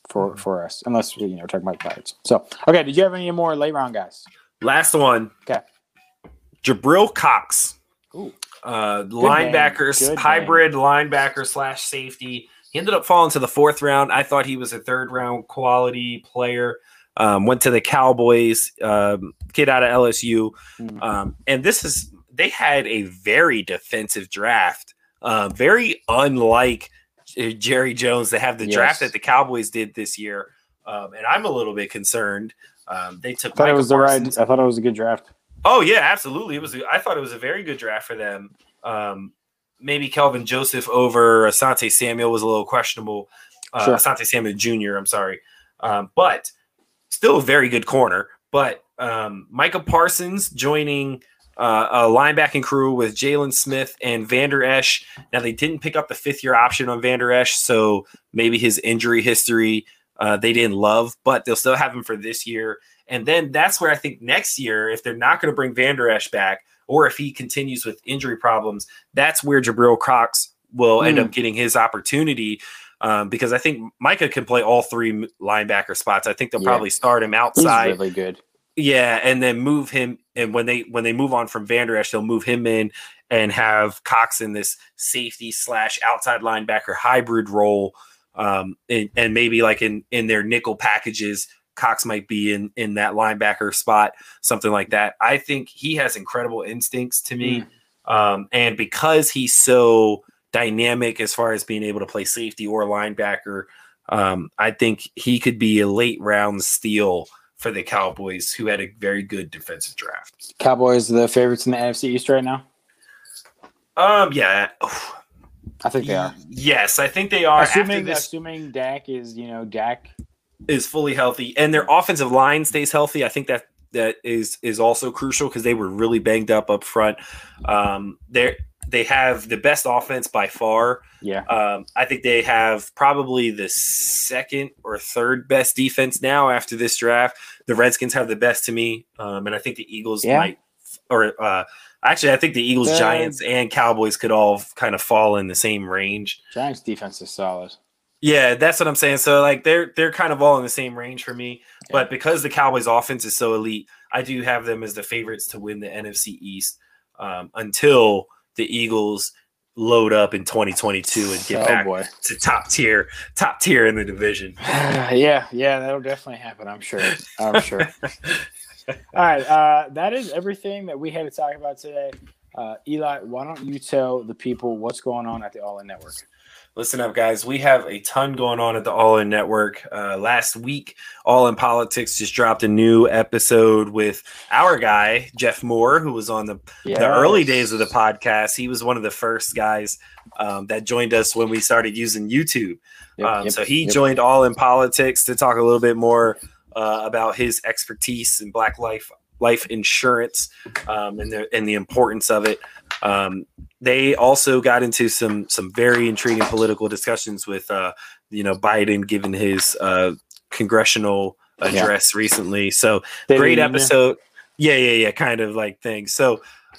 for us, unless we're talking about the Pirates. So, okay, did you have any more late round guys? Last one. Okay. Jabril Cox. Ooh. Linebackers, hybrid linebacker / safety. He ended up falling to the 4th round. I thought he was a 3rd round quality player. Went to the Cowboys, kid out of LSU. And they had a very defensive draft. Very unlike Jerry Jones to have the draft that the Cowboys did this year. And I'm a little bit concerned. They took. I thought it was a good draft. Oh yeah, absolutely. I thought it was a very good draft for them. Maybe Kelvin Joseph over Asante Samuel was a little questionable. Sure. Asante Samuel Jr. I'm sorry, but still a very good corner. But Micah Parsons joining a linebacking crew with Jalen Smith and Vander Esch. Now, they didn't pick up the 5th-year option on Vander Esch, so maybe his injury history they didn't love, but they'll still have him for this year. And then that's where I think next year, if they're not going to bring Vander Esch back, or if he continues with injury problems, that's where Jabril Cox will end up getting his opportunity. Because I think Micah can play all 3 linebacker spots. I think they'll probably start him outside. He's really good. Yeah, and then move him. And when they move on from Vander Esch, they'll move him in and have Cox in this safety / outside linebacker hybrid role. And maybe like in their nickel packages, Cox might be in that linebacker spot, something like that. I think he has incredible instincts to me. And because he's so dynamic as far as being able to play safety or linebacker, I think he could be a late round steal for the Cowboys, who had a very good defensive draft. Cowboys the favorites in the NFC East right now? Yeah. I think they are. Yes, I think they are. Assuming Dak is fully healthy and their offensive line stays healthy. I think that is also crucial because they were really banged up front. They have the best offense by far. Yeah. I think they have probably the 2nd or 3rd best defense now after this draft. The Redskins have the best to me. And I think the Eagles might, actually, I think the Eagles, Giants, and Cowboys could all kind of fall in the same range. Giants defense is solid. Yeah, that's what I'm saying. So like they're kind of all in the same range for me. Yeah. But because the Cowboys offense is so elite, I do have them as the favorites to win the NFC East until the Eagles load up in 2022 and get back to top tier in the division. Yeah, that'll definitely happen. I'm sure. All right, that is everything that we had to talk about today. Eli, why don't you tell the people what's going on at the All In Network? Listen up, guys. We have a ton going on at the All In Network. Last week, All In Politics just dropped a new episode with our guy, Jeff Moore, who was on the early days of the podcast. He was one of the first guys that joined us when we started using YouTube. So he joined All In Politics to talk a little bit more about his expertise in Black life insurance and the importance of it. They also got into some very intriguing political discussions with Biden giving his congressional address recently. So great episode. Yeah, kind of like thing. So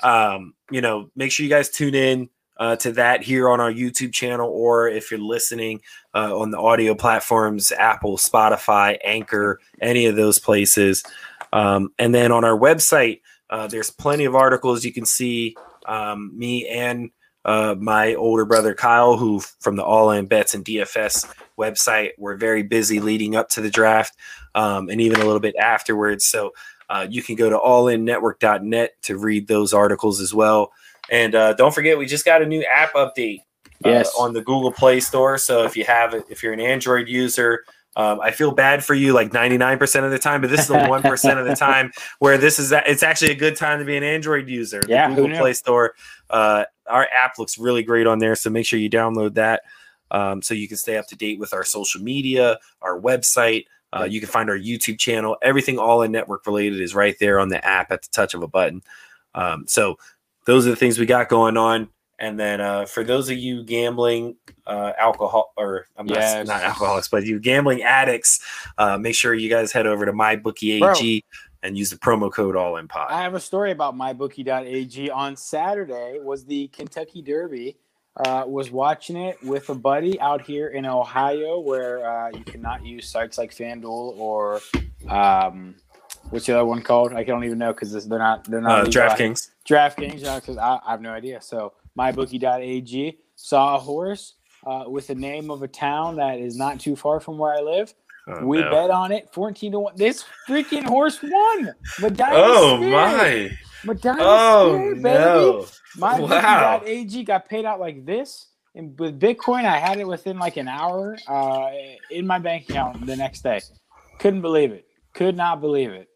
make sure you guys tune in to that here on our YouTube channel, or if you're listening on the audio platforms, Apple, Spotify, Anchor, any of those places. And then on our website, there's plenty of articles you can see. Me and my older brother Kyle, who from the All In Bets and DFS website, were very busy leading up to the draft and even a little bit afterwards. So you can go to allinnetwork.net to read those articles as well. And don't forget, we just got a new app update on the Google Play Store. So if you're an Android user, I feel bad for you like 99% of the time, but this is the 1% of the time where it's actually a good time to be an Android user. The Google Play Store, our app looks really great on there. So make sure you download that so you can stay up to date with our social media, our website. You can find our YouTube channel. Everything All In Network related is right there on the app at the touch of a button. So those are the things we got going on. And then for those of you gambling not alcoholics, but you gambling addicts, make sure you guys head over to MyBookieAG and use the promo code AllInPod. I have a story about MyBookie.ag. On Saturday was the Kentucky Derby. Was watching it with a buddy out here in Ohio, where you cannot use sites like FanDuel or what's the other one called? I don't even know because they're not DraftKings. DraftKings, because I have no idea. So mybookie.ag saw a horse with the name of a town that is not too far from where I live. We bet on it 14-1. This freaking horse won. Medina Spirit. Medina Spirit, baby. No. MyBookie.ag got paid out like this. And with Bitcoin, I had it within like an hour in my bank account the next day. Couldn't believe it. Could not believe it.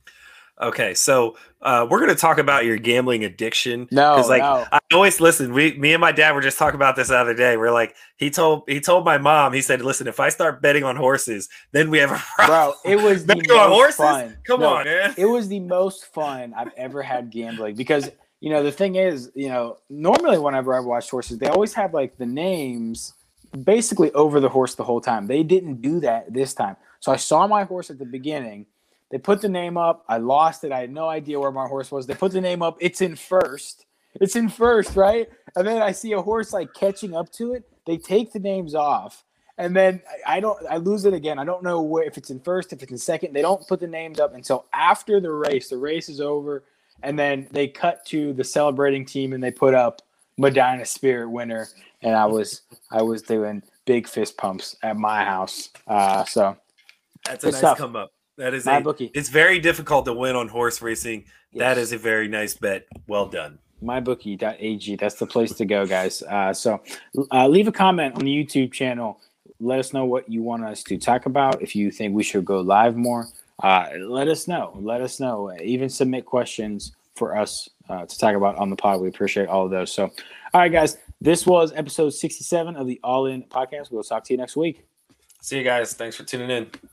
Okay, so we're going to talk about your gambling addiction. No. I always listen. Me and my dad were just talking about this the other day. We're like, he told my mom. He said, "Listen, if I start betting on horses, then we have a problem." Bro, it was betting the most on horses. Fun. Come on, man. It was the most fun I've ever had gambling because the thing is, normally whenever I watch horses, they always have like the names basically over the horse the whole time. They didn't do that this time. So I saw my horse at the beginning. They put the name up. I lost it. I had no idea where my horse was. They put the name up. It's in first. Right? And then I see a horse like catching up to it. They take the names off. And then I lose it again. I don't know if it's in first, if it's in second. They don't put the names up until after the race. The race is over. And then they cut to the celebrating team and they put up Medina Spirit winner. And I was doing big fist pumps at my house. So that's a nice come up. That is MyBookie. It's very difficult to win on horse racing. Yes. That is a very nice bet. Well done. MyBookie.ag. That's the place to go, guys. So leave a comment on the YouTube channel. Let us know what you want us to talk about. If you think we should go live more, let us know. Even submit questions for us to talk about on the pod. We appreciate all of those. So, all right, guys. This was episode 67 of the All In Podcast. We'll talk to you next week. See you guys. Thanks for tuning in.